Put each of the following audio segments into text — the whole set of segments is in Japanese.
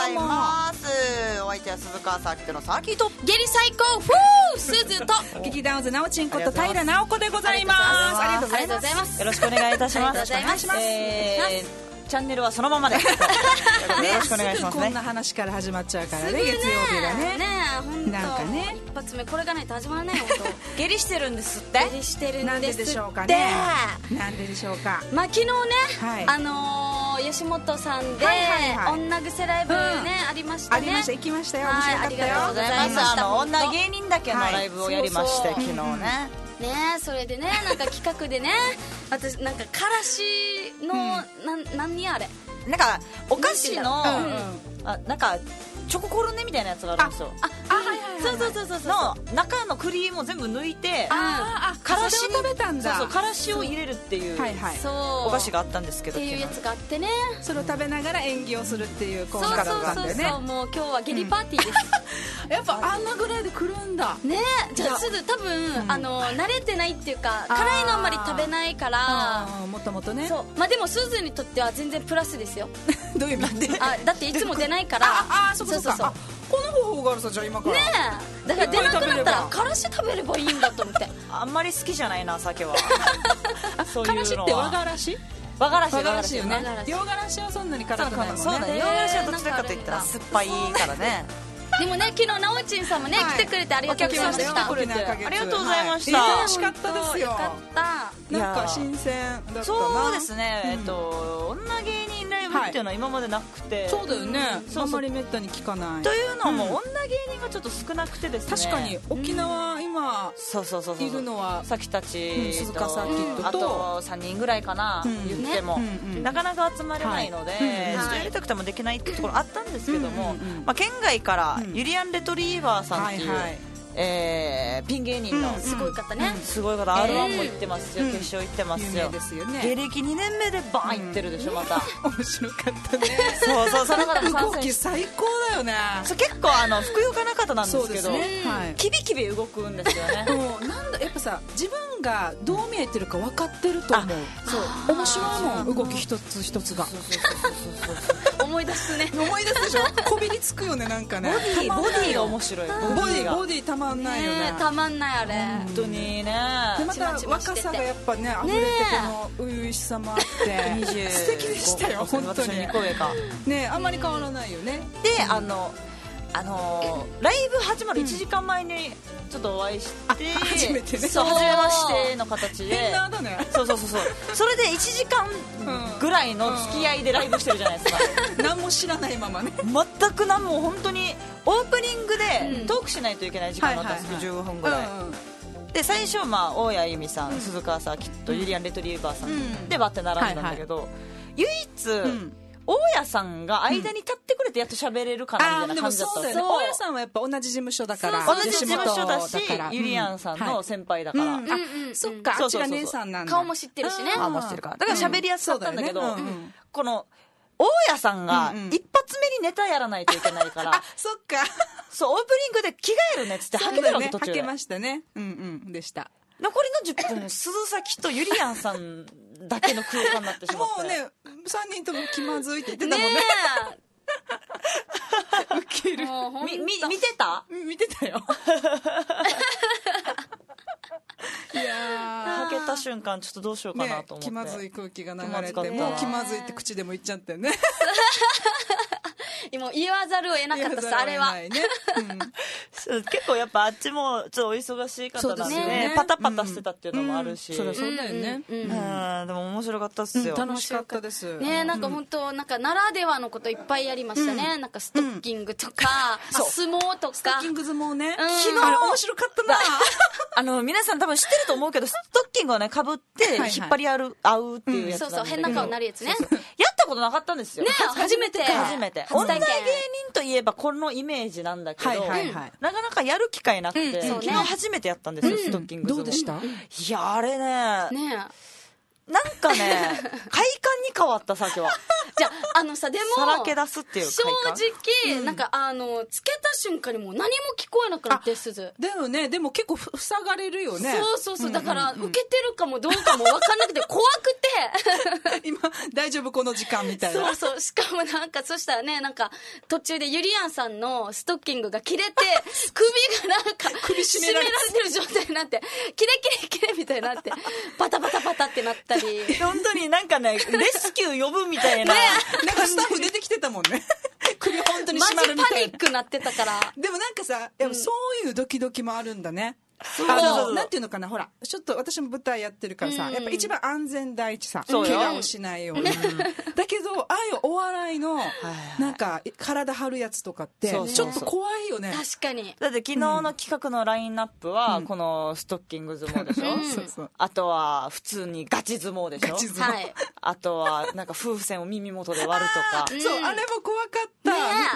ざいます。お相手は鈴川サーキットのサーキットゲリ最高フースズと劇団渦なおちんこと平直子でございます。 ありがとうございます。 よろしくお願いいたします。 ありがとうございます。 チャンネルはそのままでよろしくお願いしますね。 こんな話から始まっちゃうからね、月曜日がね。 本当なんかね、 一発目これがないと始まらないよ。 下痢してるんですって。 下痢してるんですって。 なんででしょうかね。なんででしょうか。 まあ昨日ね、 はい、 吉本さんで女癖ライブね、ありましたね。 ありました、行きましたよ。面白かったよ。 ありがとうございました。 女芸人だけのライブをやりまして、昨日ね。 ね、それでね、なんか企画でね、私なんかからしの、何あれ、 なんかお菓子の、なんかチョココロネみたいなやつがあるんですよ。そうの中のクリームを全部抜いて、 からしを食べたんだ。 そうからしを入れるっていうお菓子があったんなぐらいでっていうやつがあってね、 それを食べながら演技をするっていうコーナーだったんでね。 もう今日はゲリパーティーです。 やっぱあんなぐらいで来るんだね。じゃあすぐ多分慣れてないっていうか、辛いのあんまり食べないから、 もともとね。 まあでもすずにとっては全然プラスですよ。 どういう意味で？ だっていつも出ないから。 そうこの方法があるさ、じゃあ今からねえ、だから出なくなったらからし食べればいいんだと思って。 あんまり好きじゃないな、酒は。 からしって和がらし？ 和がらしよね。洋がらしはそんなに辛くないもんね。 そうだね、洋がらしはどちらかといったら酸っぱいからね。 でもね、昨日なおちんさんもね、来てくれてありがとうございました。 ありがとうございました。 美味しかったですよ。 よかった。 なんか新鮮だったな。 そうですね。女芸人ライブっていうのは今までなくて。 そうだよね。あんまりめったに聞かない。 というのも女芸人がちょっと少なくてですね。 確かに沖縄今いるのはさきたち、 鈴鹿サーキットと、 あと3人ぐらいかな、言ってもなかなか集まれないので、やりたくてもできないってところあったんですけども、県外からユリアンレトリーバーさんっていうピン芸人のすごい方ね。 すごい方、R1 も行ってますよ、決勝行ってますよ。芸歴2年目でバーン行ってるでしょ、また。 面白かったね。 そうその方も動き最高だよね。 結構ふくよかな方なんですけど、キビキビ動くんですよね。 なんだやっぱさ、自分がどう見えてるか分かってると思う。そう面白いもん、動き一つ一つが。 思い出すね。 思い出すでしょ。こびりつくよね、なんかね。 ボディが面白い。 ボディたまんないよね。 たまんないあれ。 本当にね。 でまた若さがやっぱね溢れて、この初々しさもあって素敵でしたよ、本当に。ね、あんまり変わらないよね。 で、ライブ始まる1時間前にちょっとお会いして、 初めてね。 そう、初めましての形で。そうそれで1時間ぐらいの付き合いでライブしてるじゃないですか。 何も知らないままね。 全く何も、本当にオープニングでトークしないといけない時間だったんですけど、15分ぐらいで、最初大谷由実さん、鈴川サーキット、ユリアンレトリーバーさんでバッて並んだんだけど、唯一大家さんが間に立ってくれてやっと喋れるかなみたいな感じだったんですよ。 大家さんはやっぱ同じ事務所だから、 同じ事務所だし、ユリアンさんの先輩だから、 そっか、あっちが姉さんなんだ。 顔も知ってるしね。 顔も知ってるから、だから喋りやすかったんだけど、この大家さんが一発目にネタやらないといけないから、 そっか、 そう、オープニングで着替えるねっつってはけてるわけ、途中で。 はけましたね。でした。 残りの10分、鈴崎とユリアンさんだけの空間になってしまって。 もうね、3人とも気まずいって言ってたもんね。ウケる。 見てた？ 見てたよ。いやはけた瞬間ちょっとどうしようかなと思って、 気まずい空気が流れて、もう気まずいって口でも言っちゃってね。 今言わざるを得なかったさ、あれは。 結構やっぱあっちもちょっとお忙しい方なんでね、パタパタしてたっていうのもあるし、 そうだよね。 でも面白かったっすよ。 楽しかったですね。なんか本当なんかならではのこといっぱいやりましたね。なんかストッキングとか相撲とか。 ストッキング相撲ね。 昨日面白かったな。皆さん多分知ってると思うけど、ストッキングをね被って引っ張り合うっていうやつなんだけど、 そう変な顔になるやつね。 やったことなかったんですよ。 ね、初めて。 女芸人といえばこのイメージなんだけど、なかなかやる機会なくて、昨日初めてやったんですよ、ストッキング相撲。 どうでした？ いや、あれね、 なんかね快感に変わったさっきは。 じゃあでもさらけ出すっていう正快感。 直、なんかつけた瞬間にもう何も聞こえなくなって、鈴でも結構塞がれるよね。 そう、だから受けてるかもどうかも分かんなくて怖くて今大丈夫この時間みたいな。 そうしかもなんかそしたらね、なんか途中でゆりやんさんのストッキングが切れて首がなんか首絞められてる状態になって、キレみたいになってパタってなったり本当になんかねレスキュー呼ぶみたいな、 なんかスタッフ出てきてたもんね。首本当にマジ締まるみたいな。 パニックなってたから。 でもなんかさ、やっぱそういうドキドキもあるんだね。なんていうのかな、ほらちょっと私も舞台やってるからさ、やっぱ一番安全第一さ、怪我をしないように。だけどああいうお笑いのなんか体張るやつとかってちょっと怖いよね。 確かに。 だって昨日の企画のラインナップはこのストッキング相撲でしょ、あとは普通にガチ相撲でしょ、あとはなんか風船を耳元で割るとか。 そう、あれも怖かった。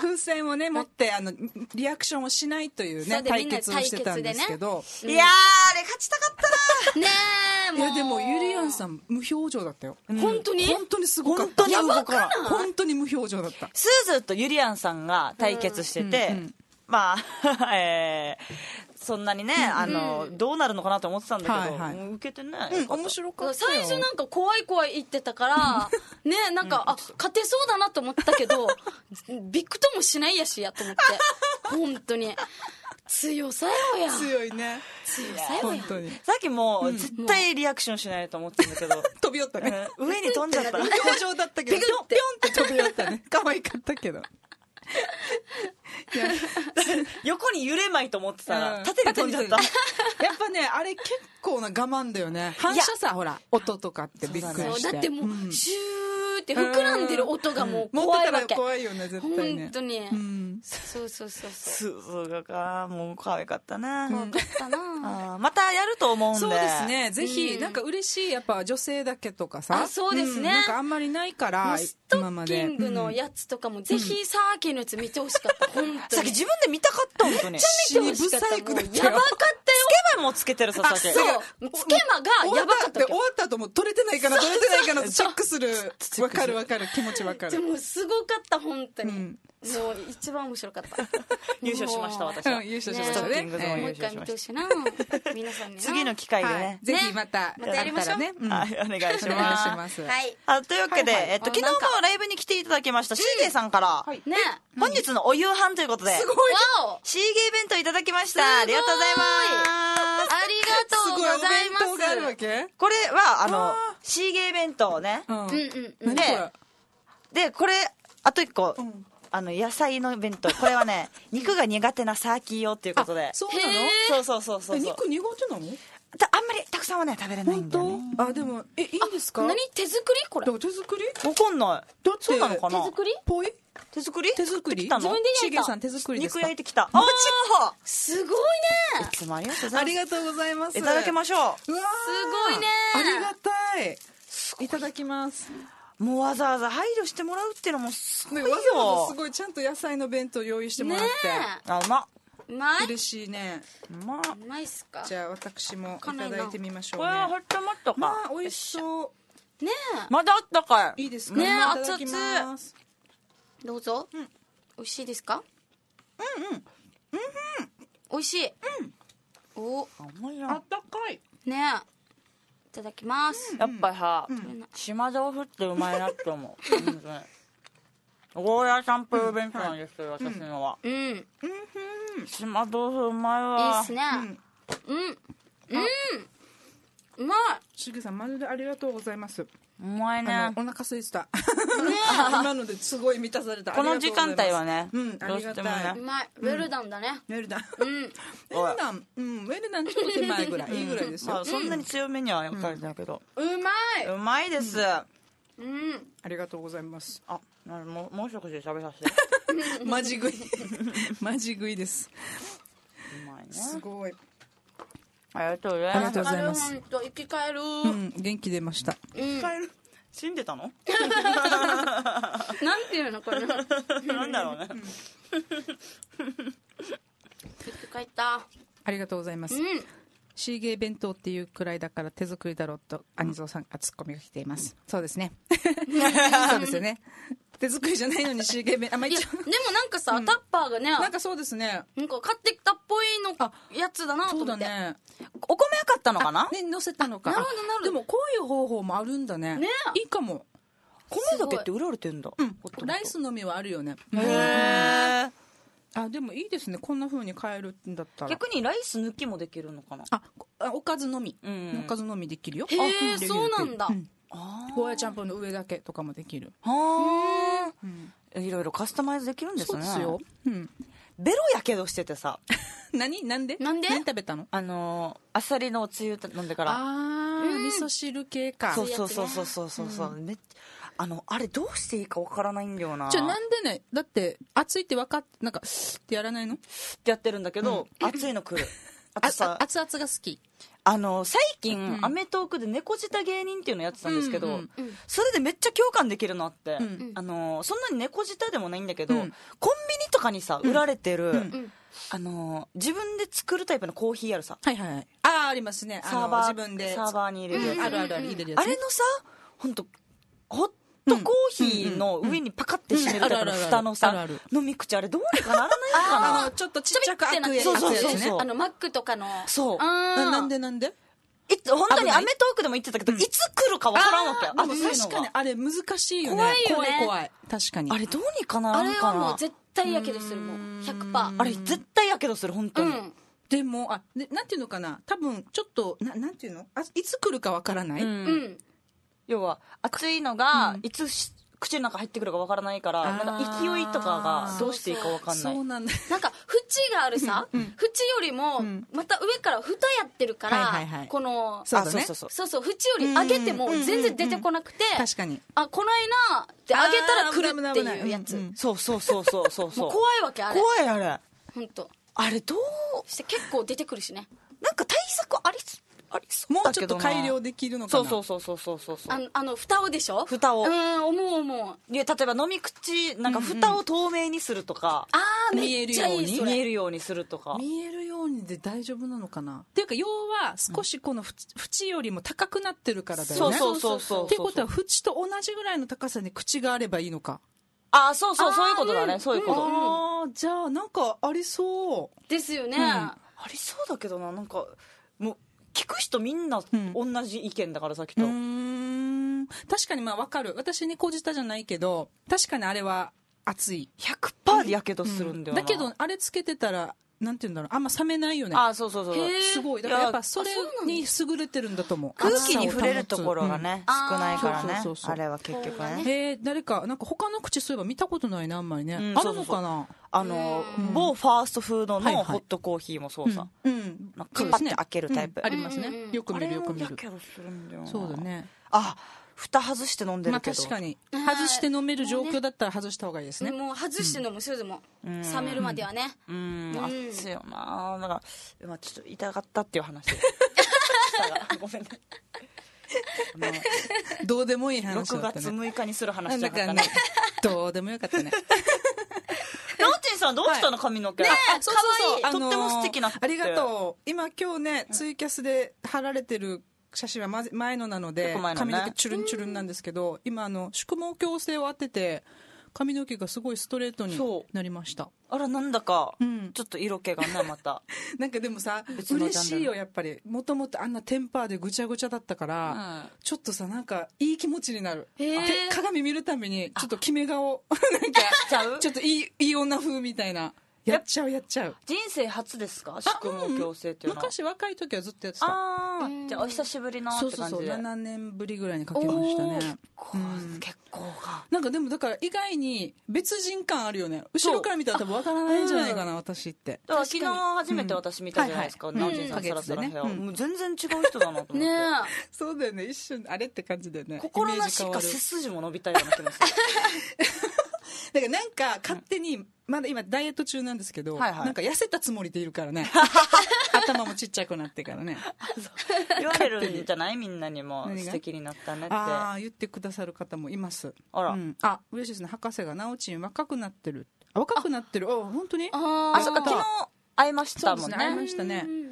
風船をね持ってリアクションをしないというね対決をしてたんですけど、 いやーあれ勝ちたかったな。ねえ、 いやでもゆりやんさん無表情だったよ。 本当にすごかった。 本当に動かない。 本当に無表情だった。 スーズーとゆりやんさんが対決してて、まあそんなにねどうなるのかなと思ってたんだけど、受けてね面白かった。 最初なんか怖い言ってたからね、なんか勝てそうだなと思ったけどびくともしないやしやと思って、本当に強さよや。 強いね。 強さよや。 本当に。 さっきも絶対リアクションしないと思ってたんだけど飛び寄ったね。 上に飛んじゃった。 無表情だったけどピョンって飛び寄ったね。可愛かったけど。 横に揺れまいと思ってたら縦に飛んじゃった。 やっぱねあれ結構な我慢だよね。反射さ、ほら音とかってびっくりして。 だってもうシューって膨らんでる音がもう怖いわけ。 持ってたら怖いよね絶対ね。 本当に。そうスーズーがもう可愛かったな。 可愛かったな。 またやると思うんで。 そうですね。ぜひなんか嬉しい、やっぱ女性だけとかさ。 そうですね。 なんかあんまりないからストッキングのやつとかもぜひサーキのやつ見てほしかった。本当に。 さっき自分で見たかった本当に。 見てほしかった。やばかったよ。 つけまもつけてるさっき。 そう。つけまがやばかった。 終わった後も取れてないかな取れてないかなチェックする。わかる気持ちわかる。 でもすごかった本当に。もう一番面白かった。 優勝しました私は。 優勝しましたね。 もう一回見てほしいな。皆さんに。 次の機会でね。 ぜひまたやりましょうね。 はい、お願いします。 はい。 というわけで昨日もライブに来ていただきましたシーゲーさんからね本日のお夕飯ということで。 すごい。 シーゲー弁当いただきました。ありがとうございます。 ありがとうございます。 すごいお弁当があるわけ？ これはシーゲー弁当ね。でこれあと一個。野菜の弁当、これはね肉が苦手なサーキー用っていうことで。 そうなの？ そう。 肉苦手なの？ あんまりたくさんはね食べれないんだよね。 でもいいんですか？ 何手作りこれ？ 手作り？ わかんない。そうなのかな？ 手作り？ ぽい？ 手作り？ 自分で焼いしげさん手作りですか？ 肉焼いてきた。 すごいね。 いつもありがとうございます。 ありがとうございます。 いただきましょう。 うわすごいね。 ありがたい。いただきます。 もうわざわざ配慮してもらうっていうのもすごいよ。 わざわざすごいちゃんと野菜の弁当用意してもらって。 うまい。 嬉しいね。 うまいっすか。 じゃあ私もいただいてみましょうね。 これはホットモットか。 美味しそう。 ねまだあったかい。いいですか？ ねいただきます。 どうぞ。美味しいですか？美味しい。お、 あったかい。 ねいただきます。 やっぱさ島豆腐ってうまいなって思う。ゴーヤーサンプル弁当なんですけど私のは。島豆腐うまいわ。 いいっすね。うまい。 しげさんマジでありがとうございます。 うまいね。 お腹空いてた。今のですごい満たされた。 この時間帯はね。 ありがたい。 うまい。ウェルダンだね。 ウェルダン。ウェルダンちょっと手前ぐらい。いいぐらいですよ。 そんなに強めにはやっぱりだけど。 うまい。 うまいです。 ありがとうございます。 もう一口で食べさせて。 マジ食い。マジ食いです。 うまいね。 すごい。 ありがとうございます。 ありがとうございます。 生き返る。 元気出ました。 死んでたの？ なんていうのこれ。 なんだろうね。 生き返った。 ありがとうございます。 シーゲー弁当っていうくらいだから手作りだろうとアニゾーさんがツッコミが来ています。そうですね。そうですよね。手作りじゃないのにシーゲー弁当、 いやでもなんかさ、タッパーがね、 なんかそうですね。 なんか買ってきたっぽいのやつだなと思って。 そうだね。 お米は買ったのかな。 ね、乗せたのか。 なるほどなるほど。 でもこういう方法もあるんだね。 ね、 いいかも。 米だけって売られてんだ。 ライスのみはあるよね。 へえ。 あ、でもいいですね。こんな風に買えるんだったら。 逆にライス抜きもできるのかな。 おかずのみ、 うんおかずのみできるよ。 へえ、そうなんだ。 ゴーヤチャンプルの上だけとかもできる。 はあ、いろいろカスタマイズできるんですね。 そうですよ。 ベロやけどしててさ。 なんで何食べたの？ あさりのおつゆ飲んでから。 味噌汁系か。 そうあれどうしていいかわからないんだよな。 じゃあなんでね、だって熱いって分かって、なんかってやらないの？ ってやってるんだけど、熱いの来る。あとさ、 熱々が好き。 最近、アメトーークで猫舌芸人っていうのやってたんですけど、それでめっちゃ共感できるのあって、そんなに猫舌でもないんだけど、コンビニとかにさ売られてる、自分で作るタイプのコーヒーあるさ。 はいはい。ありますね。 サーバー、 自分でサーバーに入れるやつ。 ある入れるやつ。 あれのさ、本当ホットコーヒーの上にパカって閉めるタイプの蓋のさ、飲み口、あれどうにかならないかな。 ちょっとちっちゃく開くやつね。 マックとかの。 そう。 なんで本当にアメトーークでも言ってたけど、いつ来るかわからんわけ。 確かにあれ難しいよね。 怖いよね。 怖い。確かに。 あれどうにかならんかな。 あれはもう絶対やけどするもん。100%。 あれ絶対やけどする、本当に。 でも、なんていうのかな。多分、ちょっと、なんていうの？いつ来るかわからない？ 要は、熱いのが、いつ口の中入ってくるかわからないから、なんか勢いとかがどうしていいかわかんない。 そうなんだ。 なんか、縁があるさ、縁よりも、また上から蓋やってるから、この、 そう、 縁より上げても全然出てこなくて、 確かに。 この間、で上げたら来るっていうやつ。 そう。 怖いわけ、あれ。 怖いあれ。 ほんと。 あれどうして結構出てくるしね。 なんか対策ありそうもうちょっと改良できるのかな。 そう。 蓋をでしょ？ 蓋を。 思う。 いや、例えば飲み口、なんか蓋を透明にするとか。 見えるように。 見えるようにするとか。 見えるようにで大丈夫なのかな。っていうか、要は少しこの縁よりも高くなってるからだよね。 そう。 ってことは、縁と同じぐらいの高さに口があればいいのか。 そういうことだね。そういうこと。 じゃあ、なんかありそう。 ですよね。 ありそうだけどな、なんか、もう、聞く人みんな同じ意見だからさ、きっと。 確かに分かる。私猫舌じゃないけど、確かにあれは熱い。 100% でやけどするんだよな。 だけど、あれつけてたら、なんていうんだろう、あんま冷めないよね。 そう。 すごい。だからやっぱそれに優れてるんだと思う。 空気に触れるところがね、少ないからね。あれは結局ね。 誰か、なんか他の口そういえば見たことないな、あんまりね。あるのかな？ 某ファーストフードのホットコーヒーもそうさ。カパって開けるタイプ。 ありますね。よく見る。 あれもやけどするんだよな。 そうだね。 蓋外して飲んでるけど。 確かに。外して飲める状況だったら外した方がいいですね。 もう外して飲む、それでも。冷めるまではね。 熱いよな。だから、ちょっと痛かったっていう話。ごめんね。 どうでもいい話だったね。 6月6日にする話じゃなかったね。 どうでもよかったね。 なおちんさんどうしたの髪の毛。そう。とっても素敵な。 ありがとう。今日ね、ツイキャスで貼られてる写真は前のなので、髪の毛チュルンチュルンなんですけど、今宿毛矯正を当てて髪の毛がすごいストレートになりました。 なんだかちょっと色気がね、またなんかでもさ、嬉しいよ。やっぱりもともとあんなテンパーでぐちゃぐちゃだったから、ちょっとさ、なんかいい気持ちになる。鏡見るたびにちょっと決め顔なんかちょっといい女風みたいな。やっちゃう。 人生初ですか、宿毛矯正っていうのは。 昔若い時はずっとやってた。 じゃあお久しぶりのって感じで。 7年ぶりぐらいにかけましたね。 結構か。 なんかでもだから意外に別人感あるよね。後ろから見たら多分わからないんじゃないかな、私って。 だから昨日初めて私見たじゃないですか、なおちんさんサラサラヘア。もう全然違う人だなと思って。 そうだよね、一瞬あれって感じでね。 心なしか背筋も伸びたような気もする。 だからなんか勝手にまだ今ダイエット中なんですけど、なんか痩せたつもりでいるからね。頭もちっちゃくなってからね。 言われるんじゃない、みんなにも素敵になったねって。 言ってくださる方もいます。 嬉しいですね。博士がなおちん若くなってる。若くなってる。本当に？ 昨日会いましたもんね。 会いましたね。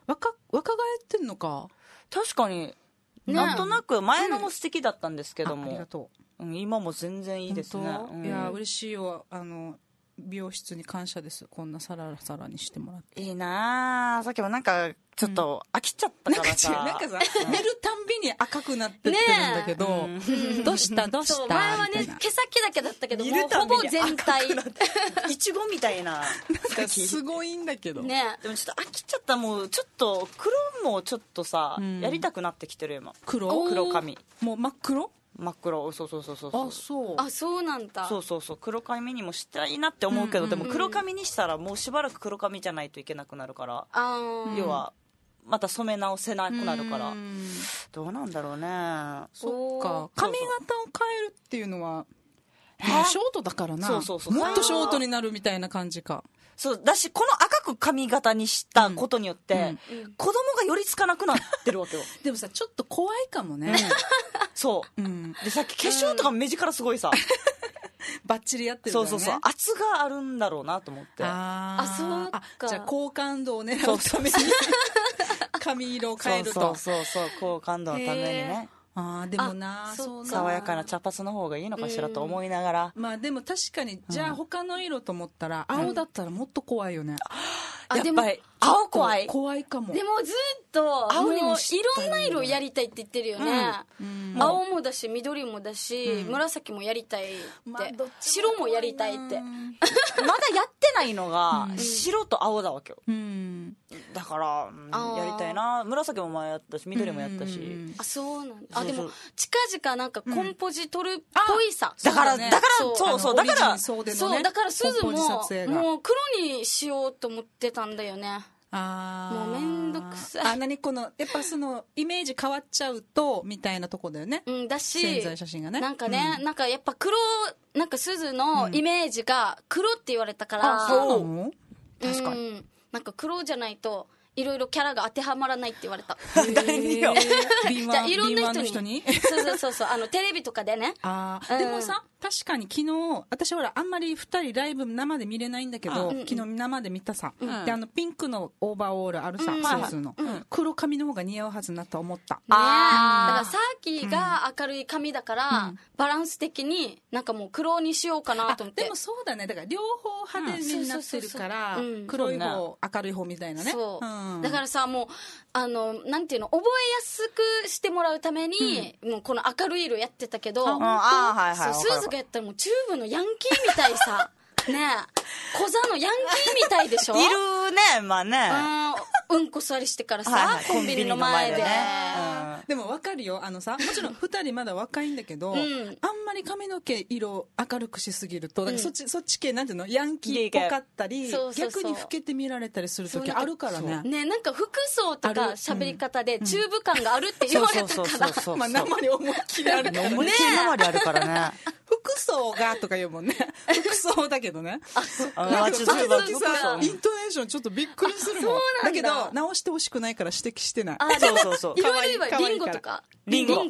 若返ってんのか。 確かに、なんとなく前のも素敵だったんですけども、 ありがとう、今も全然いいですね。 いや嬉しいよ。美容室に感謝です。こんなサラサラにしてもらって。 いいな。さっきもなんかちょっと飽きちゃったからさ、 なんかさ、寝るたんびに赤くなってってるんだけど、どうしたそう、前はね毛先だけだったけど、もうほぼ全体いちごみたいな。 なんかすごいんだけどね。 でもちょっと飽きちゃった。もうちょっと黒もちょっとさ、やりたくなってきてる今。黒髪もう真っ黒。 真っ黒。そうあ、そうなんだ。 そう黒髪にもしたいなって思うけど、でも黒髪にしたらもうしばらく黒髪じゃないといけなくなるから、要はまた染め直せなくなるから、どうなんだろうね。 そっか。髪型を変えるっていうのはショートだからな。もっとショートになるみたいな感じか。 そうだし、この赤く髪型にしたことによって、子供が寄りつかなくなってるわけよ。 でもさ、ちょっと怖いかもね。 そう、でさっき化粧とか目力すごいさ、 バッチリやってるからね。 そう圧があるんだろうなと思って。 そうか。 じゃあ好感度を狙うために髪色を変えると。 そう好感度のためにね。 でもな、 爽やかな茶髪の方がいいのかしらと思いながら、 まあでも確かに、じゃあ他の色と思ったら青だったらもっと怖いよね。 やっぱり青怖いかも。 でもずっと青にもいろんな色やりたいって言ってるよね。青もだし緑もだし、紫もやりたいって、白もやりたいって。 まだやってないのが白と青だわけよ。だからやりたいな。紫も前やったし緑もやったし。 そうなんだ。でも近々なんかコンポジ撮るっぽいさ。 だからそうだからだから鈴ももう黒にしようと思ってたんだよね。もうめんどくさい。 何このやっぱそのイメージ変わっちゃうとみたいなとこだよね。 だし潜在写真がね、 なんかね、なんかやっぱ黒、なんか鈴のイメージが黒って言われたから、 そうなの？ 確かに、 なんか黒じゃないといろいろキャラが当てはまらないって言われた。 誰によ。 じゃあいろんな人に。そうテレビとかでね。 でもさ、確かに昨日私ほらあんまり2人ライブ生で見れないんだけど、昨日生で見たさ、でピンクのオーバーオールあるさ、スーツの黒髪の方が似合うはずなと思った。 だからさっきが明るい髪だから、バランス的になんかもう黒にしようかなと思って。 でもそうだね、だから両方派手になってるから、黒い方明るい方みたいなね。 だからさ、もうなんていうの、覚えやすくしてもらうために、もうこの明るい色やってたけど、スーツがやったらもうチューブのヤンキーみたいさ。ねえ、小座のヤンキーみたいでしょ。 いるね、まあね。 うんこ座りしてからさ、コンビニの前で。 でも分かるよ。もちろん2人まだ若いんだけど、あんまり髪の毛色明るくしすぎると、だからそっち系なんていうの、ヤンキーっぽかったり、逆に老けて見られたりする時あるからね。 ね、なんか服装とか喋り方でチューブ感があるって言われたから。 まあ生に思いっきりあるからね。 思いっきり生にあるからね。 服装がとか言うもんね。服装だけどね。 なんか時々さ、イントネーションちょっとびっくりするもん。だけど直してほしくないから指摘してない。 そういろいろ言えばリンゴとか。リンゴ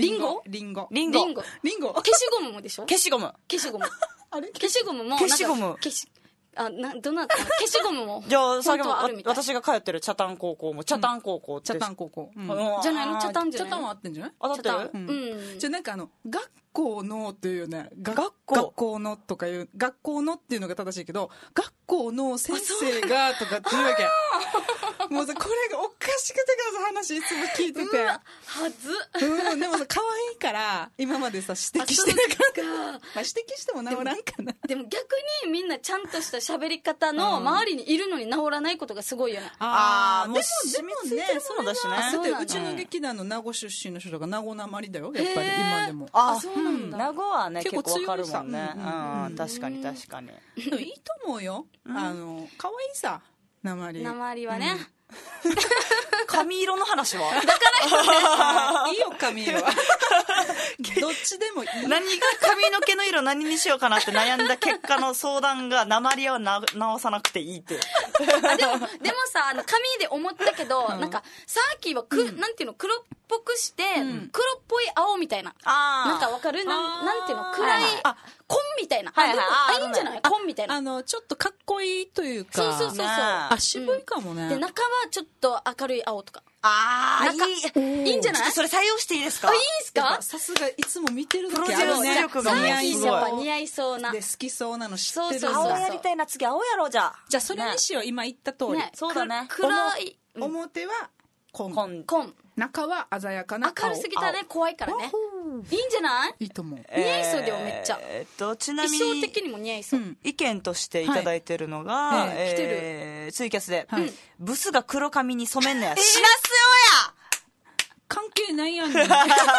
消しゴムもでしょ。 消しゴムあれ消しゴムも消しゴムどなた消しゴムもじゃあさっき私が通ってる北谷高校も北谷高校じゃないの、北谷は合ってんじゃない？ 当たってる？じゃあなんか学校のっていうね、学校のとかいう学校のっていうのが正しいけど、学校の先生がとかっていうわけ。もうさ、これがおかしくてから話いつも聞いてて、 はずでもさ、可愛いから今までさ指摘してなかった。まあ指摘しても治らんかな。 でも逆にみんなちゃんとした喋り方の周りにいるのに治らないことがすごいよね。 でもね、 そうだしね。 だってうちの劇団の名護出身の人が名護なまりだよ、やっぱり今でも。 そうなんだ。 名護はね結構わかるもんね。確かに。 でもいいと思うよ。可愛いさ、なまりはね。 髪色の話はだからいいよ、髪色は。どっちでもいい。 何が髪の毛の色何にしようかなって悩んだ結果の相談が、鉛は直さなくていいって。 でもさ、髪で思ったけど、なんかさっきはなんていうの、黒っぽぽくして、黒っぽい青みたいな。なんかわかる？なんていうの？暗い、紺みたいな。いいんじゃない？紺みたいな。 ちょっとかっこいいというか。 そう。 渋いかもね。 で、中はちょっと明るい青とか。いいんじゃない？ それ採用していいですか？ いいですか？ さすがいつも見てる時あるね。 プロデュース力が似合いそう。やっぱ似合いそうな。 で、好きそうなの知ってるんだ。 青やりたいな、次青やろうじゃあそれにしよう、今言った通り。 そうだね。 暗い。 表は紺。中は鮮やかな青。 明るすぎたね、怖いからね。いいんじゃない？ いいと思う。 似合いそうだよ、めっちゃ。 ちなみに衣装的にも似合いそう。 意見としていただいてるのが、ツイキャスで、ブスが黒髪に染めんのや。しらすよや関係ないやんね。でもブス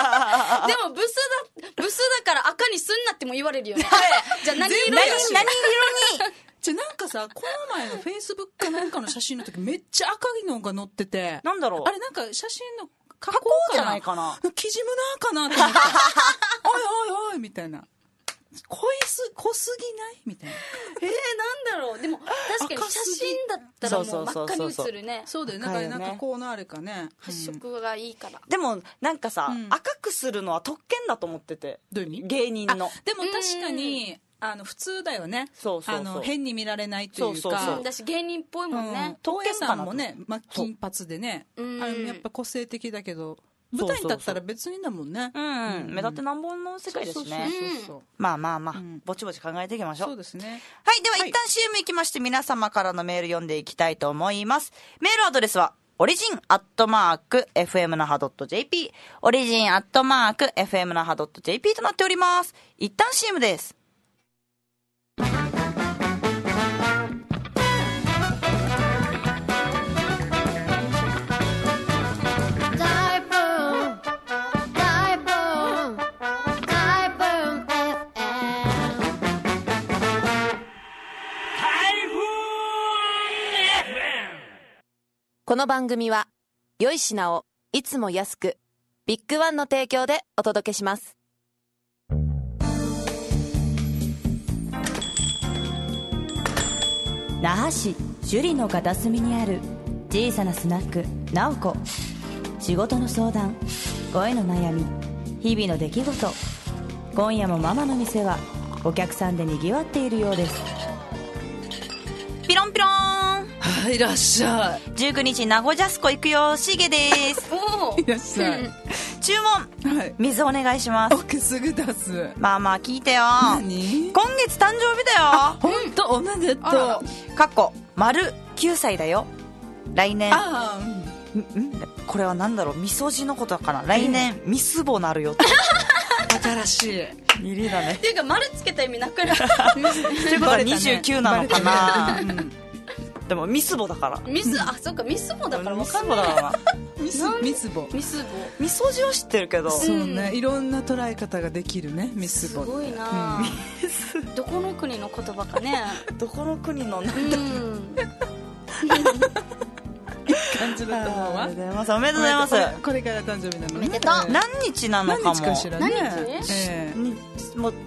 だから赤にすんなっても言われるよね。じゃあ何色やし。 何色にじゃあなんかさ、この前のフェイスブックかなんかの写真の時めっちゃ赤いのが載ってて。 なんだろう、 あれなんか写真の加工じゃないかな。 キジムナーかなと思って。おいみたいな。濃すぎないみたいな。 なんだろう。でも確かに写真だったらもう真っ赤に写るね。 そうだよね。なんかこうのあるかね。 発色がいいから。 でもなんかさ、赤くするのは特権だと思ってて。 どういう意味？ 芸人の。 でも確かに普通だよね。変に見られないというか。 だし芸人っぽいもんね。 東映さんもね、金髪でね、やっぱ個性的だけど。舞台だったら別にだもんね。 目立ってなんぼの世界ですね。まあ、ぼちぼち考えていきましょう。 そうですね。 はい、では一旦 CM 行きまして、皆様からのメール読んでいきたいと思います。メールアドレスはorigin@fmnaha.jp origin@fmnaha.jp となっております。一旦 CM です。 この番組は良い品をいつも安くビッグワンの提供でお届けします。 那覇市首里の片隅にある小さなスナックなおこ。仕事の相談、恋の悩み、日々の出来事。今夜もママの店はお客さんでにぎわっているようです。 ピロンピロン。 はい、いらっしゃい。 19日名古屋スコ行くよ、しげです。 いらっしゃい。 注文、はい、水お願いします。 オッケー、すぐ出す。 まあ聞いてよ。 何？ 今月誕生日だよ。 ほんとおめでとう。 かっこ丸9歳だよ。来年これはなんだろう、みそじのことかな。来年みすぼなるよって。 新しい入りだね。 っていうか丸つけた意味なくなる。 っていうことは29なのかな。でもミスボだから。 そうか、ミスボだから分かんない。 ミスボ。 みそじは知ってるけど。 そうね、いろんな捉え方ができるね、ミスボ。 すごいな。どこの国の言葉かね。 どこの国のなんだ。 いい感じだと思うわ。 おめでとうございます。 これから誕生日なのね。 おめでとう。 何日なのかも。 何日かしらね。 もう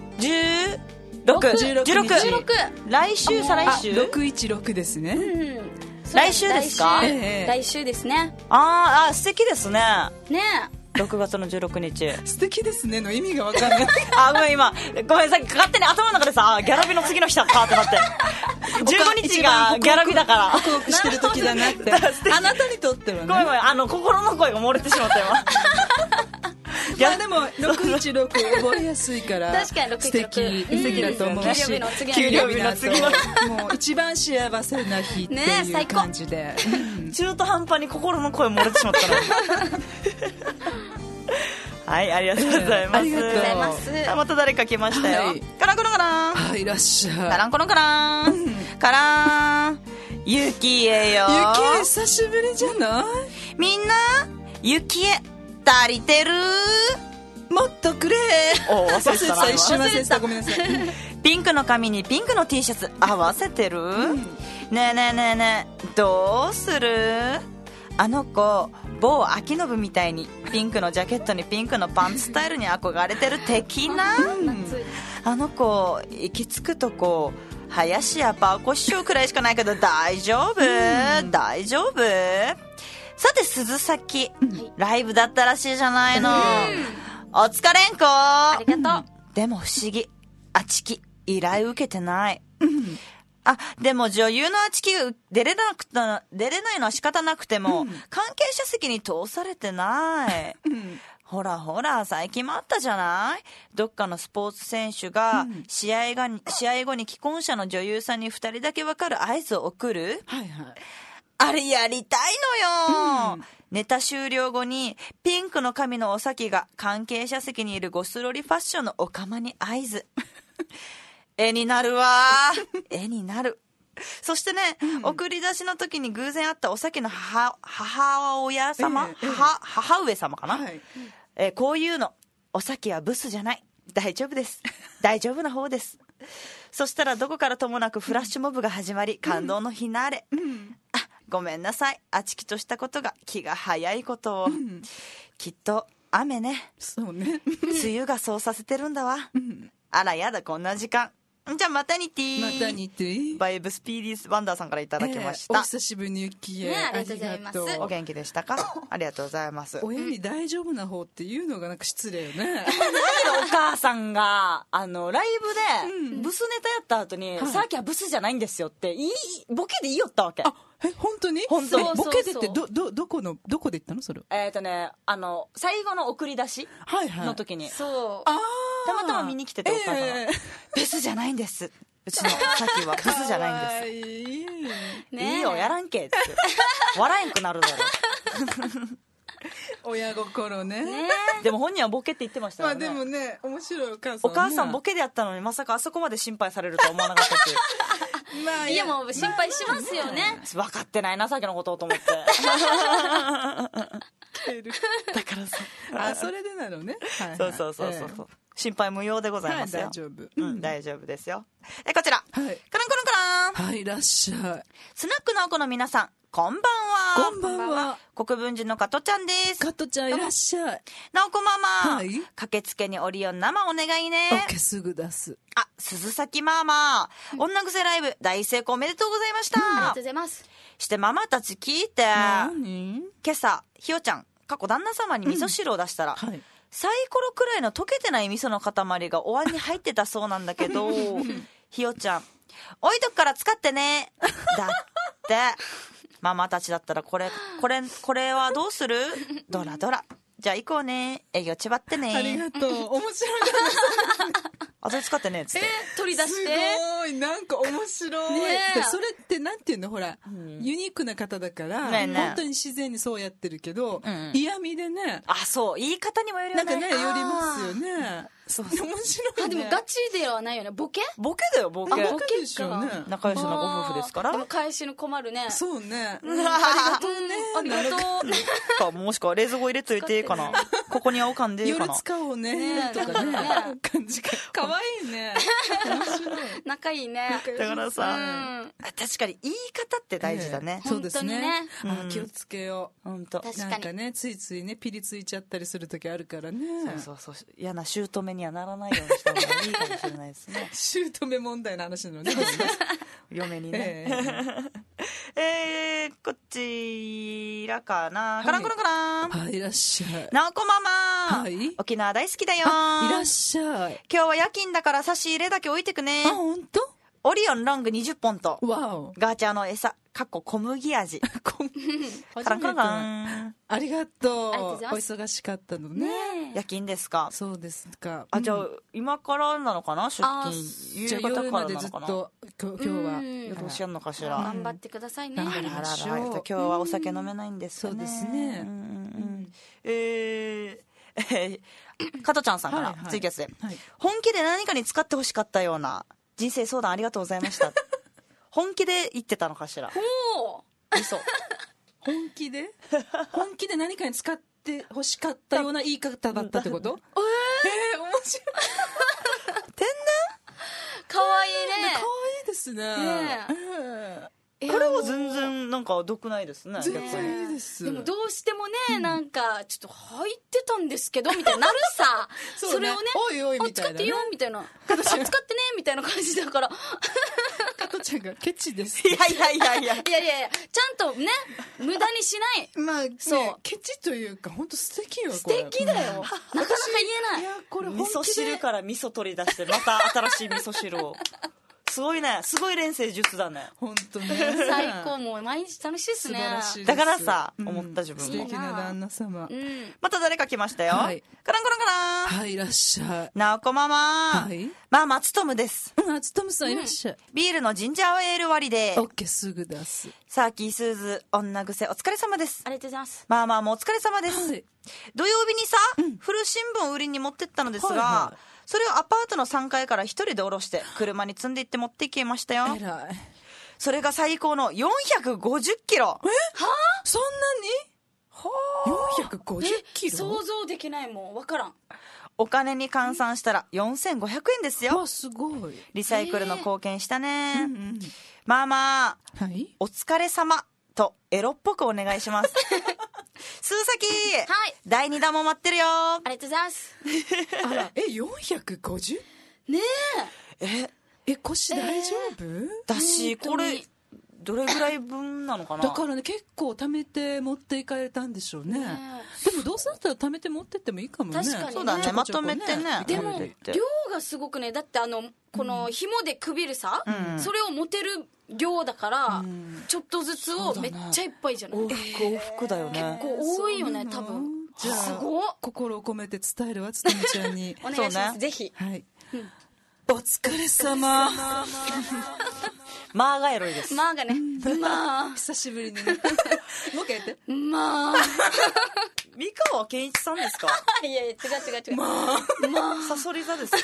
16。来週、再来週。 616ですね。 来週ですか？ 来週ですね。 素敵ですね。 ねえ。6月の16日。 素敵ですねの意味が分かんない。 ごめん、さっき勝手に頭の中でさ、ギャラ日の次の日だかってなって。15日がギャラ日だから。 ホクホクしてる時だなって。あなたにとってはね。 ごめん、心の声が漏れてしまったよ。 でも616覚えやすいから確かに616 素敵だと思うし、 給料日の次のもう一番幸せな日っていう感じで、 中途半端に心の声漏れてしまったの。はい、ありがとうございます。 ありがとうございます。 また誰か来ましたよ。カランコロカラン。 はい、いらっしゃい。 カランコロカラン。カラン。ゆきえよ。 ゆきえ久しぶりじゃない？ みんなゆきえ足りてる？ もっとくれ。忘れてた。一瞬忘れてた。ごめんなさい。 ピンクの髪にピンクの T シャツ合わせてる？ねえねえねえねえ、どうする？あの子某秋信みたいにピンクのジャケットにピンクのパンツスタイルに憧れてる的な。あの子行き着くとこ林やパーコ師匠くらいしかないけど大丈夫？大丈夫？ さて鈴崎、ライブだったらしいじゃないの。お疲れんこ。 ありがとう。 でも不思議、あちき依頼受けてない。でも女優のあちきが出れないのは仕方なくても、関係者席に通されてない。ほらほら、最近もあったじゃない？どっかのスポーツ選手が、試合後に既婚者の女優さんに2人だけ分かる合図を送る？あれやりたいのよ、ネタ終了後にピンクの髪のお先が関係者席にいるゴスロリファッションのお釜に合図。絵になるわ。絵になる。そしてね、送り出しの時に偶然会ったお先の母親様、母上様かな、こういうの、お先はブスじゃない、大丈夫です、大丈夫な方です。そしたらどこからともなくフラッシュモブが始まり、感動のフィナーレ。ごめんなさい、あちきとしたことが気が早いことを。きっと雨ね。 そうね。 梅雨がそうさせてるんだわ。あらやだ、こんな時間。じゃあマタニティ。 マタニティ。 バイブスピーディーワンダーさんからいただきました。 お久しぶりにゆきえ、 ありがとうございます。 お元気でしたか？ありがとうございます。 親に大丈夫な方っていうのがなんか失礼よね。 お母さんがライブでブスネタやった後に、さっきはブスじゃないんですよってボケで言いよったわけ。 本当に？ 本当に。 ボケでってどこで言ったのそれ？ 最後の送り出しの時に、 そう。 たまたま見に来てて、お母さんがブスじゃないんです。うちのさっきはブスじゃないんです。いいよ、やらんけって笑えんくなるだろ。 親心ね。 でも本人はボケって言ってましたよね。 でもね、面白いお母さん。 お母さんボケでやったのに、まさかあそこまで心配されるとは思わなかったっていう。 いや、もう心配しますよね。 分かってないな、さっきのことと思って。だからさ。 それでなのね。 そう。心配無用でございますよ。 大丈夫。 大丈夫ですよ。こちら。カランコロンカラン。 いらっしゃい。 スナックのおこの皆さん、こんばんは。 こんばんは。 国分寺の加トちゃんです。 加トちゃんいらっしゃい。 なおこママ。駆けつけにオリオン生お願いね。 すぐ出す。 鈴崎ママ。女癖ライブ大成功おめでとうございました。 ありがとうございます。 してママたち聞いて。 何？ 今朝、ひよちゃん、過去旦那様に味噌汁を出したら、サイコロくらいの溶けてない味噌の塊がお椀に入ってたそうなんだけど、ひよちゃん、置いとくから使ってね。だって、ママたちだったらこれはどうする？ドラドラ。じゃあ行こうね。営業ちばってね。 ありがとう。面白い。 それ使ってねっつって。 取り出して。 すごい。なんか面白い。それってなんていうのほら、ユニークな方だから、本当に自然にそうやってるけど、嫌味でね。 そう。言い方にもよるよね。 なんかね、よりますよね。そう。面白い。 でもガチではないよね。ボケだよ、ボケ。 ボケでしょうね。 仲良しのご夫婦ですから。 でも返しの困るね。 そうね。 ありがとうね。ありがとう。 もしくは冷蔵庫入れといてかな。ここにはおかんでかな。 夜使おうね。とかね。感じが。かわいいね。面白い。 仲いいね。 だからさ、確かに言い方って大事だね。 そうですね。気をつけよう。 本当。 なんかね、ついついね、ピリついちゃったりする時あるからね。 そう。嫌な姑にはならないようにした方がいいかもしれないですね。 姑問題の話なのね。 嫁にね。こちらかな。カランコロンカラン。 いらっしゃい。 なおこママ。沖縄大好きだよ。いらっしゃい。 今日は夜勤だから差し入れだけ置いてくね。 本当？ オリオンロング20本と、 ガーチャーの餌、小麦味。カランカランカラン。 ありがとう。お忙しかったのね。 夜勤ですか？ そうですか。 じゃあ、今からなのかな出勤。夕方からなのかな？ 夜までずっと、今日は。 どうしやんのかしら。 頑張ってくださいね。 今日はお酒飲めないんですかね。 そうですね。 加トちゃんさんからツイキャスで。本気で何かに使ってほしかったような人生相談ありがとうございました。本気で言ってたのかしら。嘘。 本気で何かに使ってほしかったような言い方だったってこと？面白い。 天然？ かわいいね。 かわいいですね。 これは全然なんか毒ないですね。 全然いいです。 でもどうしてもね、なんかちょっと入ってたんですけどみたいになるさ。それをね、 おいおいみたいな。 使ってよみたいな。使ってねみたいな感じだから。 加加トちゃんがケチです。 いやいやいやいや。 いやちゃんとね、無駄にしない。 まあ、ね、 そう。 ケチというか、本当素敵よ。 素敵だよ。なかなか言えない。 いや、これ味噌汁から味噌取り出して、また新しい味噌汁を。すごいね、すごい錬成術だね。 本当ね。 最高、もう毎日楽しいですね。 素晴らしいです。 だからさ、思った自分も。 素敵な旦那様。 また誰か来ましたよ。 はい。 カランコランカラン。 はい、いらっしゃい。 なおこママ。 はい。 ママ、つとむです。 つとむさんいらっしゃい。 ビールのジンジャーエール割りで。 オッケー、すぐ出す。 サーキースーズ、女癖、お疲れ様です。 ありがとうございます。 ママもお疲れ様です。はい、土曜日にさ、古新聞売りに持ってったのですが、それをアパートの3階から一人で下ろして車に積んでいって持っていきましたよ。 えらい。 それが最高の450キロ。 はあ、そんなにはあ、450キロ想像できないもん、わからん。 お金に換算したら4500円ですよ。 わ、すごい。 リサイクルの貢献したね。ママ、 はい、 お疲れ様とエロっぽくお願いします。鈴崎、 はい、 第2弾も待ってるよ。 ありがとうございます。 あら、450？ ねえ、腰大丈夫？ だし、これどれぐらい分なのかな。 だからね、結構貯めて持っていかれたんでしょうね。でもどうせだったら貯めて持ってってもいいかもね。 確かにね。 そうだね、まとめてね。 でも量がすごくね、だってこの紐でくびるさ、それを持てる量だから、ちょっとずつをめっちゃいっぱいじゃない。 往復だよね。 結構多いよね、多分。 じゃあすごい心を込めて伝えるわ、つとみちゃんに。 お願いします、ぜひ。 はい。お疲れ様。 マーがエロいです。 マーがね。まあ。 久しぶりにね。もう一回やって。 まあ。 三河健一さんですか？ いやいや、違う。 まあ。 サソリ座ですか？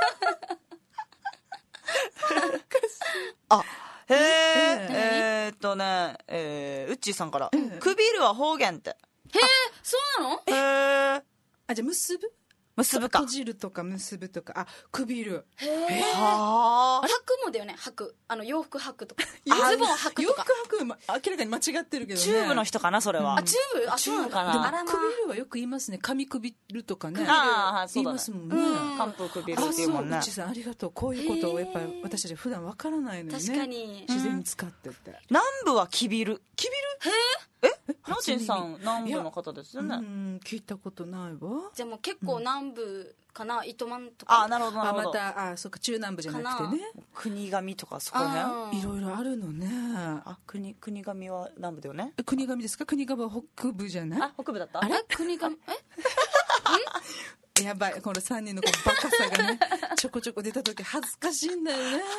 あ、へえ、うっちーさんから。くびるは方言って。 へえ、そうなの？ へえ。 あ、じゃあ結ぶか。閉じるとか結ぶとか。あ、くびる。 へえ。はあ。履くもだよね、履く。洋服履くとか。ズボン履くとか。 洋服履く、明らかに間違ってるけどね。 チューブの人かな、それは。 あ、チューブ？あ、 チューブかな。 でもくびるはよく言いますね。髪くびるとかね。 ああ、そうだね。 言いますもんね。 漢方くびるっていうもんね。 うちさんありがとう。こういうことをやっぱり私たち普段わからないのにね。 確かに。 自然に使ってて。 南部はきびる。 きびる？ なおちんさん南部の方ですよね。 聞いたことないわ。 じゃあもう結構南部かな、糸満とか。 あ、なるほどなるほど。 また、そっか、中南部じゃなくてね。 国神とかそこら辺。 いろいろあるのね。 あ、国神は南部だよね。 国神ですか？国神は北部じゃない？ あ、北部だった。 あれ？国神、 やばい、この3人のこのバカさがね、ちょこちょこ出た時恥ずかしいんだよね。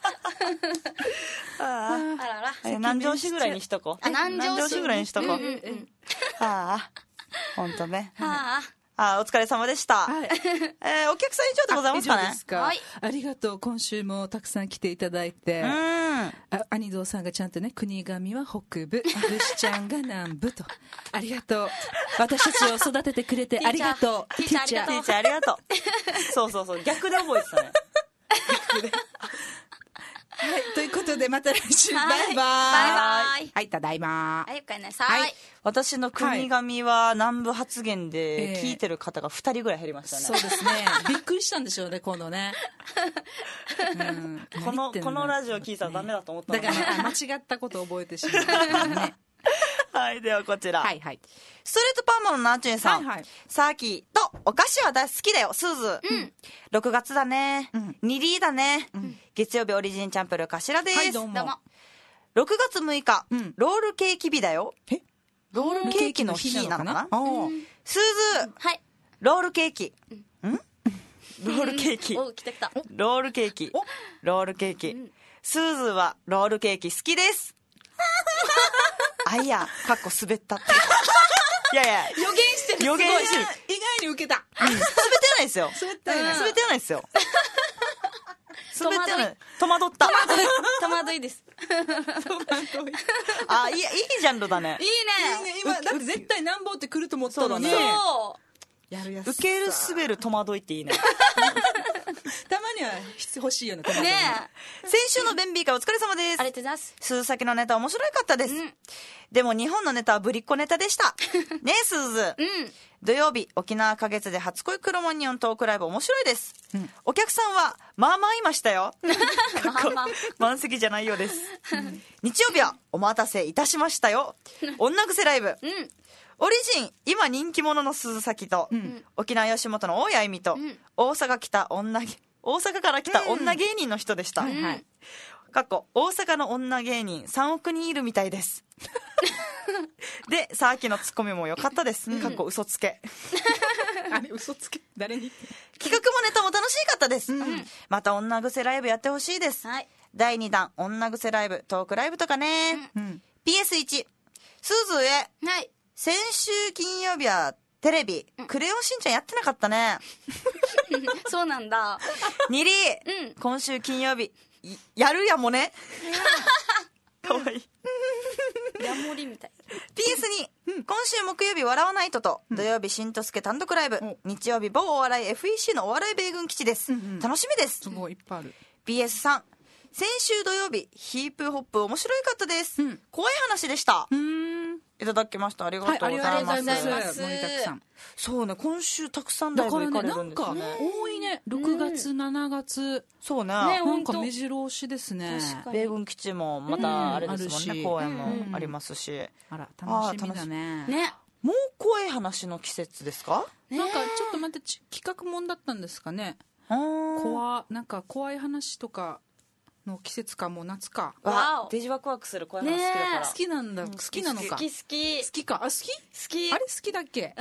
あらら。 南城市ぐらいにしとこう。 南城市ぐらいにしとこう。ああ、ほんとね。 はあ、お疲れ様でした。はい。お客さん以上でございますかね。 以上ですか。はい。ありがとう。今週もたくさん来ていただいて。兄堂さんがちゃんとね、国神は北部、ぐしちゃんが南部と。ありがとう。私たちを育ててくれてありがとう。 ティーチャーありがとう。そう。逆で覚えてたね。逆で。 はい、ということでまた来週、バイバイ。 バイバイ。 はい、ただいま。 はい、おかえりなさい。はい。 私の国神は南部発言で聞いてる方が2人ぐらい減りましたね。 そうですね。びっくりしたんでしょうね、今度ね。 このラジオ聞いたらダメだと思ったの。 だから間違ったことを覚えてしまうね。 はい、ではこちら。 はいはい。 ストレートパーマのナーチュンさん。はいはい。サーキーとお菓子は大好きだよ、スーズ。6月だね。2リーだね。月曜日オリジンチャンプル頭です。はい、 どうも。 6月6日、ロールケーキ日だよ。ロールケーキの日なのかな？スーズ。 はい。 ロールケーキ。ロールケーキ。 お、来た来た。 ロールケーキ。ロールケーキ。スーズはロールケーキ好きです。あいや、かっこ滑ったって。いやいや、 予言してる。 予言してる。 意外に受けた。 滑ってないですよ。滑ってないですよ。滑ってない。戸惑った。 戸惑いです。 あ、いいジャンルだね。 いいね。今、だって絶対なんぼって来ると思ったのに。 そう。 やるやつ。 受ける滑る戸惑いっていいね。 たまには欲しいよね、戸惑い。 先週のベンビー会お疲れ様です。 ありがとうございます。 鈴先のネタ面白かったです。でも日本のネタはぶりっ子ネタでした。ねえ、鈴。 土曜日沖縄花月で初恋クロマニオントークライブ面白いです、お客さんはまあまあいましたよ満席じゃないようです、日曜日はお待たせいたしましたよ女癖ライブ、オリジン今人気者の鈴崎と、沖縄吉本の大谷恵美と、大阪から来た女芸人の人でした、かっこ大阪の女芸人3億人いるみたいですでさっきのツッコミも良かったです、かっこ嘘つけあれ嘘つけ誰に企画もネタも楽しかったです、また女癖ライブやってほしいです、第2弾女癖ライブトークライブとかね、PS1 スーズへ、先週金曜日はテレビ、クレヨンしんちゃんやってなかったねそうなんだ。 ニリ、今週金曜日やるやもねかわいいヤモリみたい。 PS2、今週木曜日笑わないとと、土曜日しんとすけ単独ライブ、日曜日某お笑い FEC のお笑い米軍基地です、楽しみです。 すごいいっぱいある。 PS3、先週土曜日ヒープホップ面白かったです、怖い話でした。いただきました。ありがとうございます、 ありがとうございます。盛りだくさん。 そうね、今週たくさんライブ行かれるんですね。 なんか多いね。6月、7月。 そうね。 なんか目白押しですね。 米軍基地もまたあれですもんね、公演もありますし。 あら、楽しみだね。 ね。 もう怖い話の季節ですか？ なんかちょっと待って、企画もんだったんですかね。なんか怖い話とかの季節か、もう夏か。 デジワクワクする怖い話好きだから。 好きなんだ。好きなのか。 好きか。あ、好きあれ好きだっけ？